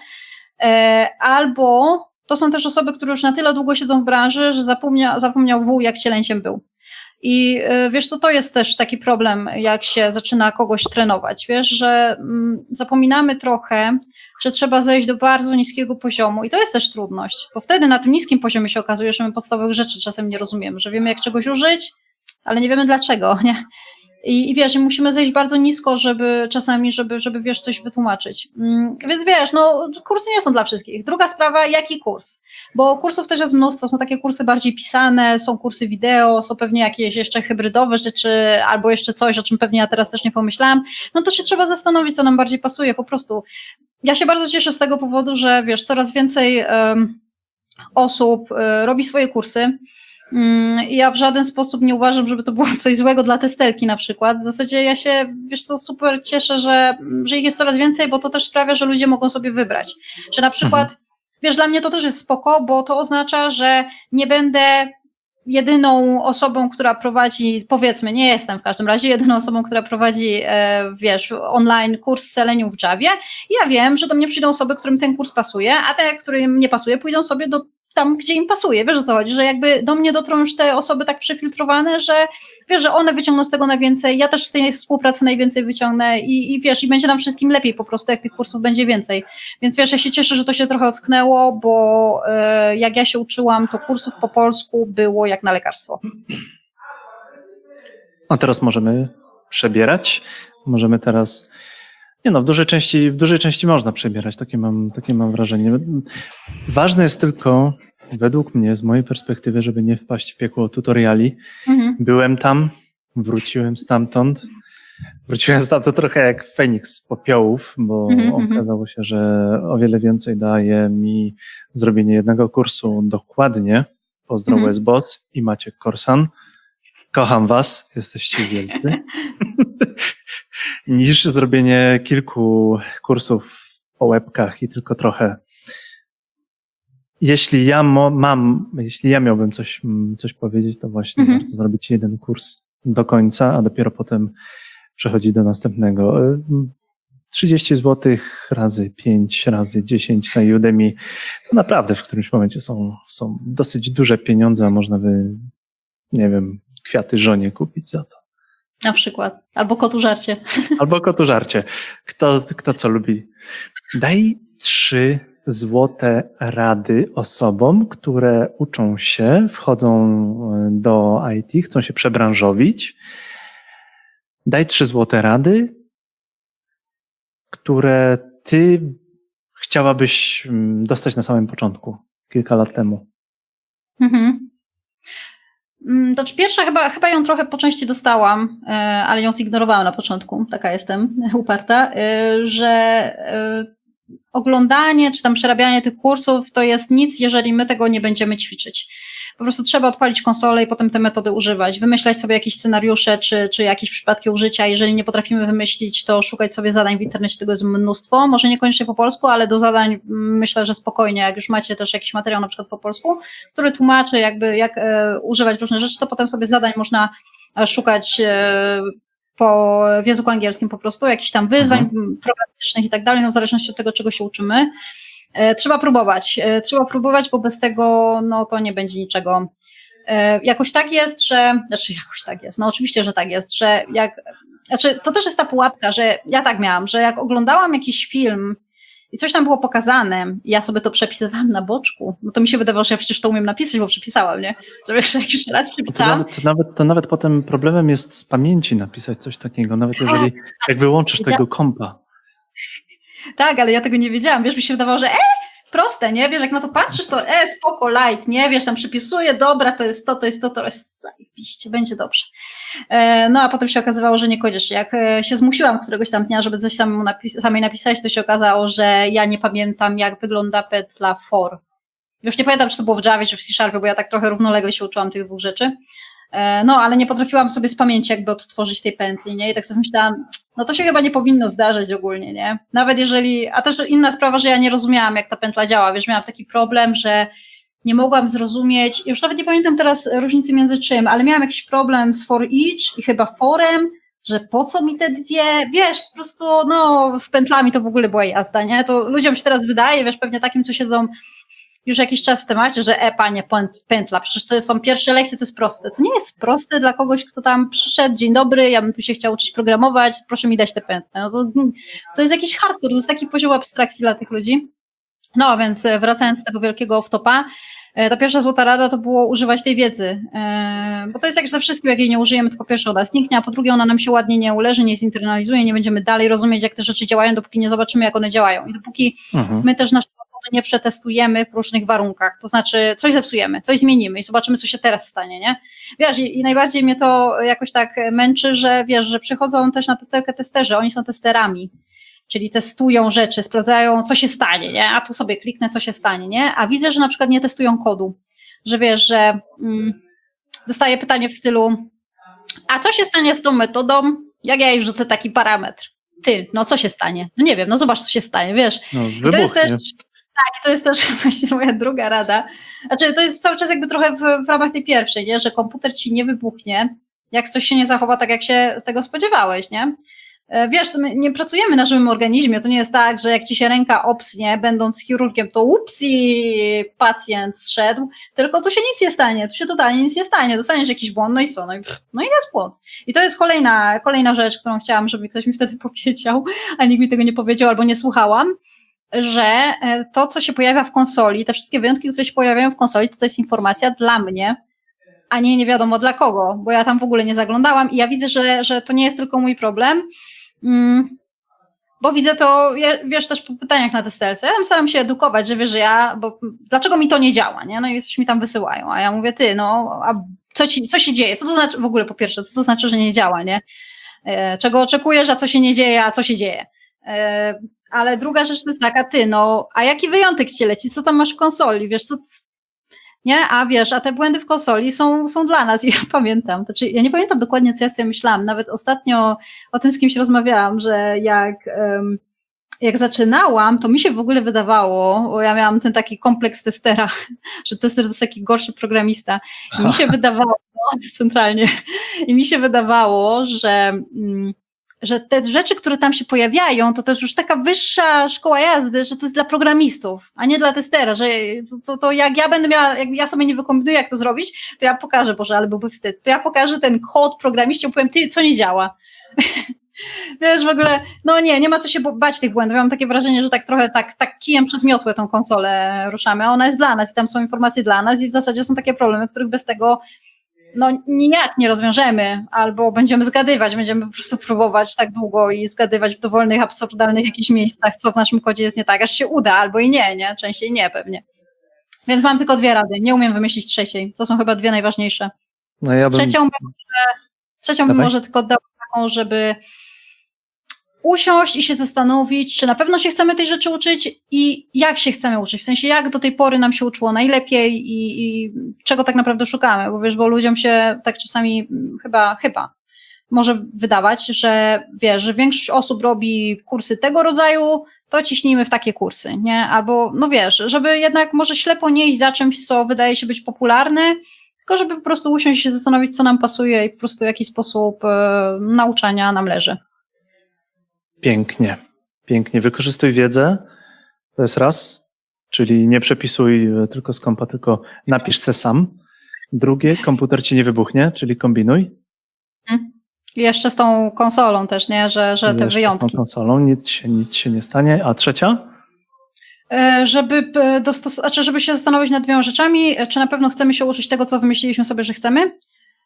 Albo to są też osoby, które już na tyle długo siedzą w branży, że zapomniał, zapomniał wół, jak cielęciem był. I wiesz, to to jest też taki problem, jak się zaczyna kogoś trenować, wiesz, że mm, zapominamy trochę, że trzeba zejść do bardzo niskiego poziomu i to jest też trudność, bo wtedy na tym niskim poziomie się okazuje, że my podstawowych rzeczy czasem nie rozumiemy, że wiemy, jak czegoś użyć, ale nie wiemy dlaczego, nie? I, i wiesz, i musimy zejść bardzo nisko, żeby czasami, żeby, żeby wiesz, coś wytłumaczyć. Mm, więc wiesz, no kursy nie są dla wszystkich. Druga sprawa, jaki kurs? Bo kursów też jest mnóstwo, są takie kursy bardziej pisane, są kursy wideo, są pewnie jakieś jeszcze hybrydowe rzeczy, albo jeszcze coś, o czym pewnie ja teraz też nie pomyślałam. No to się trzeba zastanowić, co nam bardziej pasuje, po prostu. Ja się bardzo cieszę z tego powodu, że wiesz, coraz więcej um, osób um, robi swoje kursy. Ja w żaden sposób nie uważam, żeby to było coś złego dla testerki na przykład. W zasadzie ja się, wiesz co, super cieszę, że, że ich jest coraz więcej, bo to też sprawia, że ludzie mogą sobie wybrać. Że na przykład, mhm. wiesz, dla mnie to też jest spoko, bo to oznacza, że nie będę jedyną osobą, która prowadzi, powiedzmy, nie jestem w każdym razie jedyną osobą, która prowadzi, e, wiesz, online kurs Selenium w Javie. Ja wiem, że do mnie przyjdą osoby, którym ten kurs pasuje, a te, którym nie pasuje, pójdą sobie do tam, gdzie im pasuje, wiesz o co chodzi, że jakby do mnie dotrą już te osoby tak przefiltrowane, że wiesz, że one wyciągną z tego najwięcej, ja też z tej współpracy najwięcej wyciągnę i, i wiesz, i będzie nam wszystkim lepiej po prostu, jak tych kursów będzie więcej. Więc wiesz, ja się cieszę, że to się trochę ocknęło, bo y, jak ja się uczyłam, to kursów po polsku było jak na lekarstwo. A teraz możemy przebierać, możemy teraz... Nie no, w dużej części, w dużej części można przebierać, takie mam, takie mam wrażenie. Ważne jest tylko, według mnie, z mojej perspektywy, żeby nie wpaść w piekło tutoriali. Mhm. Byłem tam, wróciłem stamtąd. Wróciłem stamtąd trochę jak Feniks z popiołów, bo mhm, okazało się, że o wiele więcej daje mi zrobienie jednego kursu dokładnie. Pozdro mhm. Wesboss i Maciek Korsan. Kocham was, jesteście wielcy. Niż zrobienie kilku kursów po łebkach i tylko trochę Jeśli ja mo- mam, jeśli ja miałbym coś, coś powiedzieć, to właśnie Mhm. warto zrobić jeden kurs do końca, a dopiero potem przechodzić do następnego. trzydzieści złotych razy pięć, razy dziesięć na Udemy, to naprawdę w którymś momencie są, są dosyć duże pieniądze, a można by, nie wiem, kwiaty żonie kupić za to. Na przykład. Albo kotu żarcie. Albo kotu żarcie. Kto, kto co lubi. Daj trzy złote rady osobom, które uczą się, wchodzą do I T, chcą się przebranżowić. Daj trzy złote rady, które ty chciałabyś dostać na samym początku, kilka lat temu. Mhm. To pierwsza chyba, chyba ją trochę po części dostałam, ale ją zignorowałam na początku, taka jestem uparta, że oglądanie czy tam przerabianie tych kursów to jest nic, jeżeli my tego nie będziemy ćwiczyć. Po prostu trzeba odpalić konsolę i potem te metody używać, wymyślać sobie jakieś scenariusze czy, czy jakieś przypadki użycia. Jeżeli nie potrafimy wymyślić, to szukać sobie zadań w internecie, tego jest mnóstwo, może niekoniecznie po polsku, ale do zadań myślę, że spokojnie, jak już macie też jakiś materiał na przykład po polsku, który tłumaczy jakby jak e, używać różne rzeczy, to potem sobie zadań można szukać e, po, w języku angielskim po prostu, jakichś tam wyzwań mhm. programistycznych i tak dalej, no w zależności od tego, czego się uczymy. E, trzeba próbować, e, trzeba próbować, bo bez tego, no to nie będzie niczego. E, jakoś tak jest, że, znaczy jakoś tak jest, no oczywiście, że tak jest, że jak, znaczy to też jest ta pułapka, że ja tak miałam, że jak oglądałam jakiś film i coś tam było pokazane, ja sobie to przepisywałam na boczku, no to mi się wydawało, że ja przecież to umiem napisać, bo przepisałam, nie? Że wiesz, jak już raz przepisałam. To nawet, to, nawet, to nawet potem problemem jest z pamięci napisać coś takiego, nawet jeżeli, jak wyłączysz tego kompa. Tak, ale ja tego nie wiedziałam, wiesz, mi się wydawało, że e, proste, nie? Wiesz, jak na to patrzysz, to e, spoko, light, nie? Wiesz, tam przypisuję, dobra, to jest to, to jest to, to jest zajebiście, będzie dobrze. E, no, a potem się okazywało, że niekoniecznie. Jak e, się zmusiłam któregoś tam dnia, żeby coś samemu napis- samej napisać, to się okazało, że ja nie pamiętam, jak wygląda pętla for. Już nie pamiętam, czy to było w Javie, czy w C-Sharpie, bo ja tak trochę równolegle się uczyłam tych dwóch rzeczy. E, no, ale nie potrafiłam sobie z pamięci jakby odtworzyć tej pętli, nie? I tak sobie myślałam, no to się chyba nie powinno zdarzyć ogólnie, nie? Nawet jeżeli, a też inna sprawa, że ja nie rozumiałam, jak ta pętla działa, wiesz, miałam taki problem, że nie mogłam zrozumieć, już nawet nie pamiętam teraz różnicy między czym, ale miałam jakiś problem z for each i chyba forem, że po co mi te dwie, wiesz, po prostu, no, z pętlami to w ogóle była jazda, nie? To ludziom się teraz wydaje, wiesz, pewnie takim, co siedzą już jakiś czas w temacie, że e, panie, pętla, przecież to są pierwsze lekcje, to jest proste. To nie jest proste dla kogoś, kto tam przyszedł, dzień dobry, ja bym tu się chciał uczyć programować, proszę mi dać te pętle. No to, to jest jakiś hardcore, to jest taki poziom abstrakcji dla tych ludzi. No, więc wracając z tego wielkiego off-topa, ta pierwsza złota rada to było używać tej wiedzy, bo to jest jak ze wszystkim, jak jej nie użyjemy, to po pierwsze ona zniknie, a po drugie ona nam się ładnie nie uleży, nie zinternalizuje, nie będziemy dalej rozumieć, jak te rzeczy działają, dopóki nie zobaczymy, jak one działają. I dopóki mhm. my też nasz nie przetestujemy w różnych warunkach, to znaczy coś zepsujemy, coś zmienimy i zobaczymy, co się teraz stanie, nie? Wiesz, i, i najbardziej mnie to jakoś tak męczy, że wiesz, że przychodzą też na testerkę testerzy, oni są testerami, czyli testują rzeczy, sprawdzają, co się stanie, nie? A tu sobie kliknę, co się stanie, nie? A widzę, że na przykład nie testują kodu, że wiesz, że mm, dostaję pytanie w stylu, a co się stanie z tą metodą, jak ja jej wrzucę taki parametr? Ty, no co się stanie? No nie wiem, no zobacz, co się stanie, wiesz? No, wybuchnie. To jest też, tak, to jest też właśnie moja druga rada. Znaczy, to jest cały czas jakby trochę w, w ramach tej pierwszej, nie? Że komputer ci nie wybuchnie, jak coś się nie zachowa tak, jak się z tego spodziewałeś, nie? Wiesz, to my nie pracujemy na żywym organizmie, to nie jest tak, że jak ci się ręka obsnie, będąc chirurgiem, to upsi, pacjent zszedł, tylko tu się nic nie stanie, tu się totalnie nic nie stanie, dostaniesz jakiś błąd, no i co, no i, no i jest błąd. I to jest kolejna, kolejna rzecz, którą chciałam, żeby ktoś mi wtedy powiedział, a nikt mi tego nie powiedział albo nie słuchałam, że to, co się pojawia w konsoli, te wszystkie wyjątki, które się pojawiają w konsoli, to, to jest informacja dla mnie, a nie nie wiadomo dla kogo, bo ja tam w ogóle nie zaglądałam i ja widzę, że, że to nie jest tylko mój problem, mm, bo widzę to, wiesz, też po pytaniach na testerce, ja tam staram się edukować, że wiesz, że ja, bo dlaczego mi to nie działa, nie? No i coś mi tam wysyłają, a ja mówię, ty, no, a co, ci, co się dzieje? Co to znaczy, w ogóle po pierwsze, co to znaczy, że nie działa, nie? E, czego oczekujesz, a co się nie dzieje, a co się dzieje? E, ale druga rzecz to jest taka, ty, no, a jaki wyjątek ci leci? Co tam masz w konsoli? Wiesz, co, nie? A wiesz, a te błędy w konsoli są, są dla nas i ja pamiętam, znaczy ja nie pamiętam dokładnie, co ja sobie myślałam, nawet ostatnio o tym z kimś rozmawiałam, że jak, um, jak zaczynałam, to mi się w ogóle wydawało, bo ja miałam ten taki kompleks testera, że tester to jest taki gorszy programista. I mi się wydawało, no, centralnie, i mi się wydawało, że, że te rzeczy, które tam się pojawiają, to też już taka wyższa szkoła jazdy, że to jest dla programistów, a nie dla testera, że to, to, to jak ja będę miała, jak ja sobie nie wykombinuję, jak to zrobić, to ja pokażę, Boże, ale byłby wstyd, to ja pokażę ten kod programiście, powiem, ty, co nie działa. Wiesz, w ogóle, no nie, nie ma co się bać tych błędów. Ja mam takie wrażenie, że tak trochę tak, tak kijem przez miotłę tą konsolę ruszamy, a ona jest dla nas i tam są informacje dla nas i w zasadzie są takie problemy, których bez tego no nijak nie rozwiążemy, albo będziemy zgadywać, będziemy po prostu próbować tak długo i zgadywać w dowolnych, absurdalnych jakichś miejscach, co w naszym kodzie jest nie tak, aż się uda, albo i nie, nie, częściej nie pewnie. Więc mam tylko dwie rady, nie umiem wymyślić trzeciej, to są chyba dwie najważniejsze. No ja bym... Trzecią bym może, trzecią bym może tylko dała taką, żeby usiąść i się zastanowić, czy na pewno się chcemy tej rzeczy uczyć i jak się chcemy uczyć, w sensie jak do tej pory nam się uczyło najlepiej i, i czego tak naprawdę szukamy, bo wiesz, bo ludziom się tak czasami chyba, chyba może wydawać, że wiesz, że większość osób robi kursy tego rodzaju, to ciśnijmy w takie kursy, nie? Albo, no wiesz, żeby jednak może ślepo nie iść za czymś, co wydaje się być popularne, tylko żeby po prostu usiąść i się zastanowić, co nam pasuje i po prostu w jaki sposób e, nauczania nam leży. Pięknie, pięknie. Wykorzystuj wiedzę, to jest raz, czyli nie przepisuj tylko z kompa, tylko napisz se sam. Drugie, komputer ci nie wybuchnie, czyli kombinuj. I jeszcze z tą konsolą też, nie, że, że te jeszcze wyjątki. z tą konsolą, nic się, nic się nie stanie. A trzecia? Żeby, dostos- znaczy, żeby się zastanowić nad dwiema rzeczami, czy na pewno chcemy się uczyć tego, co wymyśliliśmy sobie, że chcemy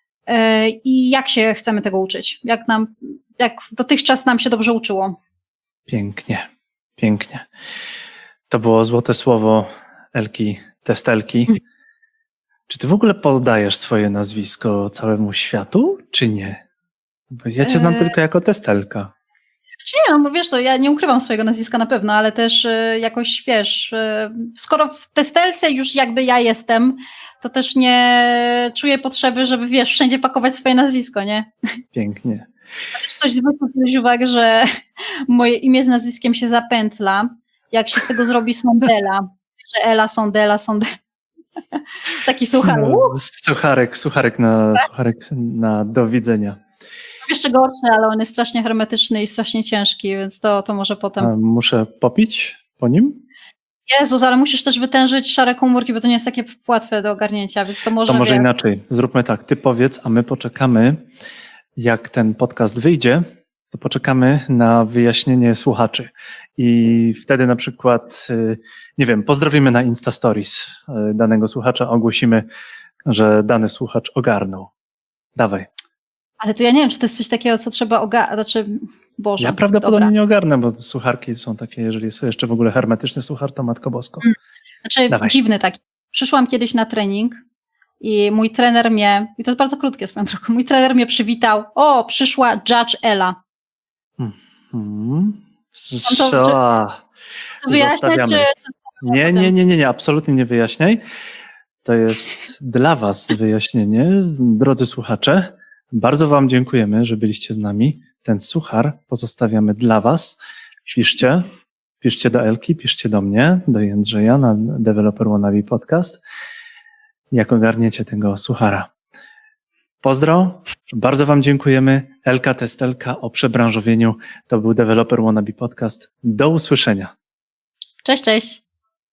i jak się chcemy tego uczyć, jak nam, jak dotychczas nam się dobrze uczyło. Pięknie, pięknie. To było złote słowo Elki, testelki. Hmm. Czy ty w ogóle podajesz swoje nazwisko całemu światu, czy nie? Bo ja cię znam e... tylko jako testelka. Czy nie, no bo wiesz to, ja nie ukrywam swojego nazwiska na pewno, ale też y, jakoś, wiesz, y, skoro w testelce już jakby ja jestem, to też nie czuję potrzeby, żeby, wiesz, wszędzie pakować swoje nazwisko, nie? Pięknie. Ktoś zwrócił kiedyś uwagę, że moje imię z nazwiskiem się zapętla, jak się z tego zrobi Sondela, że Ela, Sondela, Sondela. Taki suchar. No, sucharek, sucharek na, tak? sucharek na do widzenia. Jeszcze gorsze, ale on jest strasznie hermetyczny i strasznie ciężki, więc to, to może potem... A muszę popić po nim? Jezus, ale musisz też wytężyć szare komórki, bo to nie jest takie łatwe do ogarnięcia, więc to może... To może wie... inaczej. Zróbmy tak, ty powiedz, a my poczekamy, jak ten podcast wyjdzie, to poczekamy na wyjaśnienie słuchaczy. I wtedy na przykład, nie wiem, pozdrowimy na Insta Stories danego słuchacza, ogłosimy, że dany słuchacz ogarnął. Dawaj. Ale to ja nie wiem, czy to jest coś takiego, co trzeba ogarnąć, znaczy, Boże. Ja prawdopodobnie dobra. nie ogarnę, bo słucharki są takie, jeżeli jest jeszcze w ogóle hermetyczny słuchar, to Matko Bosko. Znaczy Dawaj. Dziwny taki. Przyszłam kiedyś na trening i mój trener mnie, i to jest bardzo krótkie swoją drogą, mój trener mnie przywitał, o, przyszła Judge Ela. Hmm. To, to, to Zostawiamy. Czy... Nie, nie, nie, nie, nie, absolutnie nie wyjaśniaj. To jest dla was wyjaśnienie, drodzy słuchacze. Bardzo wam dziękujemy, że byliście z nami. Ten suchar pozostawiamy dla was. Piszcie, piszcie do Elki, piszcie do mnie, do Jędrzeja na Developer Wannabe Podcast. Jak ogarniecie tego suchara. Pozdro, bardzo wam dziękujemy. Elka Testelka o przebranżowieniu. To był Developer Wannabe Podcast. Do usłyszenia. Cześć, cześć.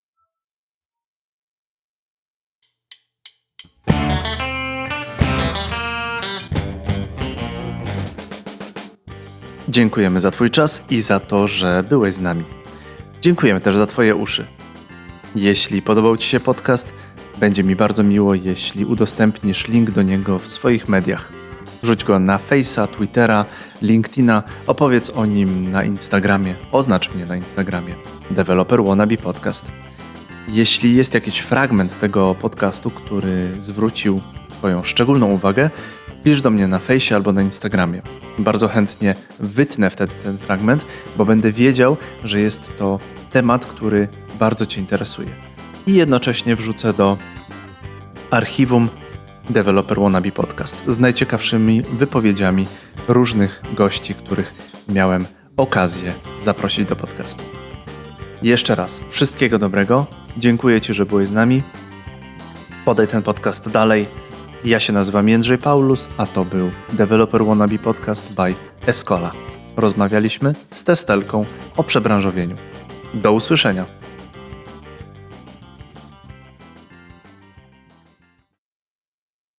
Dziękujemy za twój czas i za to, że byłeś z nami. Dziękujemy też za twoje uszy. Jeśli podobał ci się podcast, będzie mi bardzo miło, jeśli udostępnisz link do niego w swoich mediach. Wrzuć go na Face'a, Twittera, LinkedIna, opowiedz o nim na Instagramie, oznacz mnie na Instagramie. Developer Wannabe Podcast. Jeśli jest jakiś fragment tego podcastu, który zwrócił twoją szczególną uwagę, pisz do mnie na Fejsie albo na Instagramie. Bardzo chętnie wytnę wtedy ten fragment, bo będę wiedział, że jest to temat, który bardzo cię interesuje. I jednocześnie wrzucę do archiwum Developer Wannabe Podcast z najciekawszymi wypowiedziami różnych gości, których miałem okazję zaprosić do podcastu. Jeszcze raz wszystkiego dobrego. Dziękuję Ci, że byłeś z nami. Podaj ten podcast dalej. Ja się nazywam Jędrzej Paulus, a to był Developer Wannabe Podcast by Escola. Rozmawialiśmy z Testelką o przebranżowieniu. Do usłyszenia.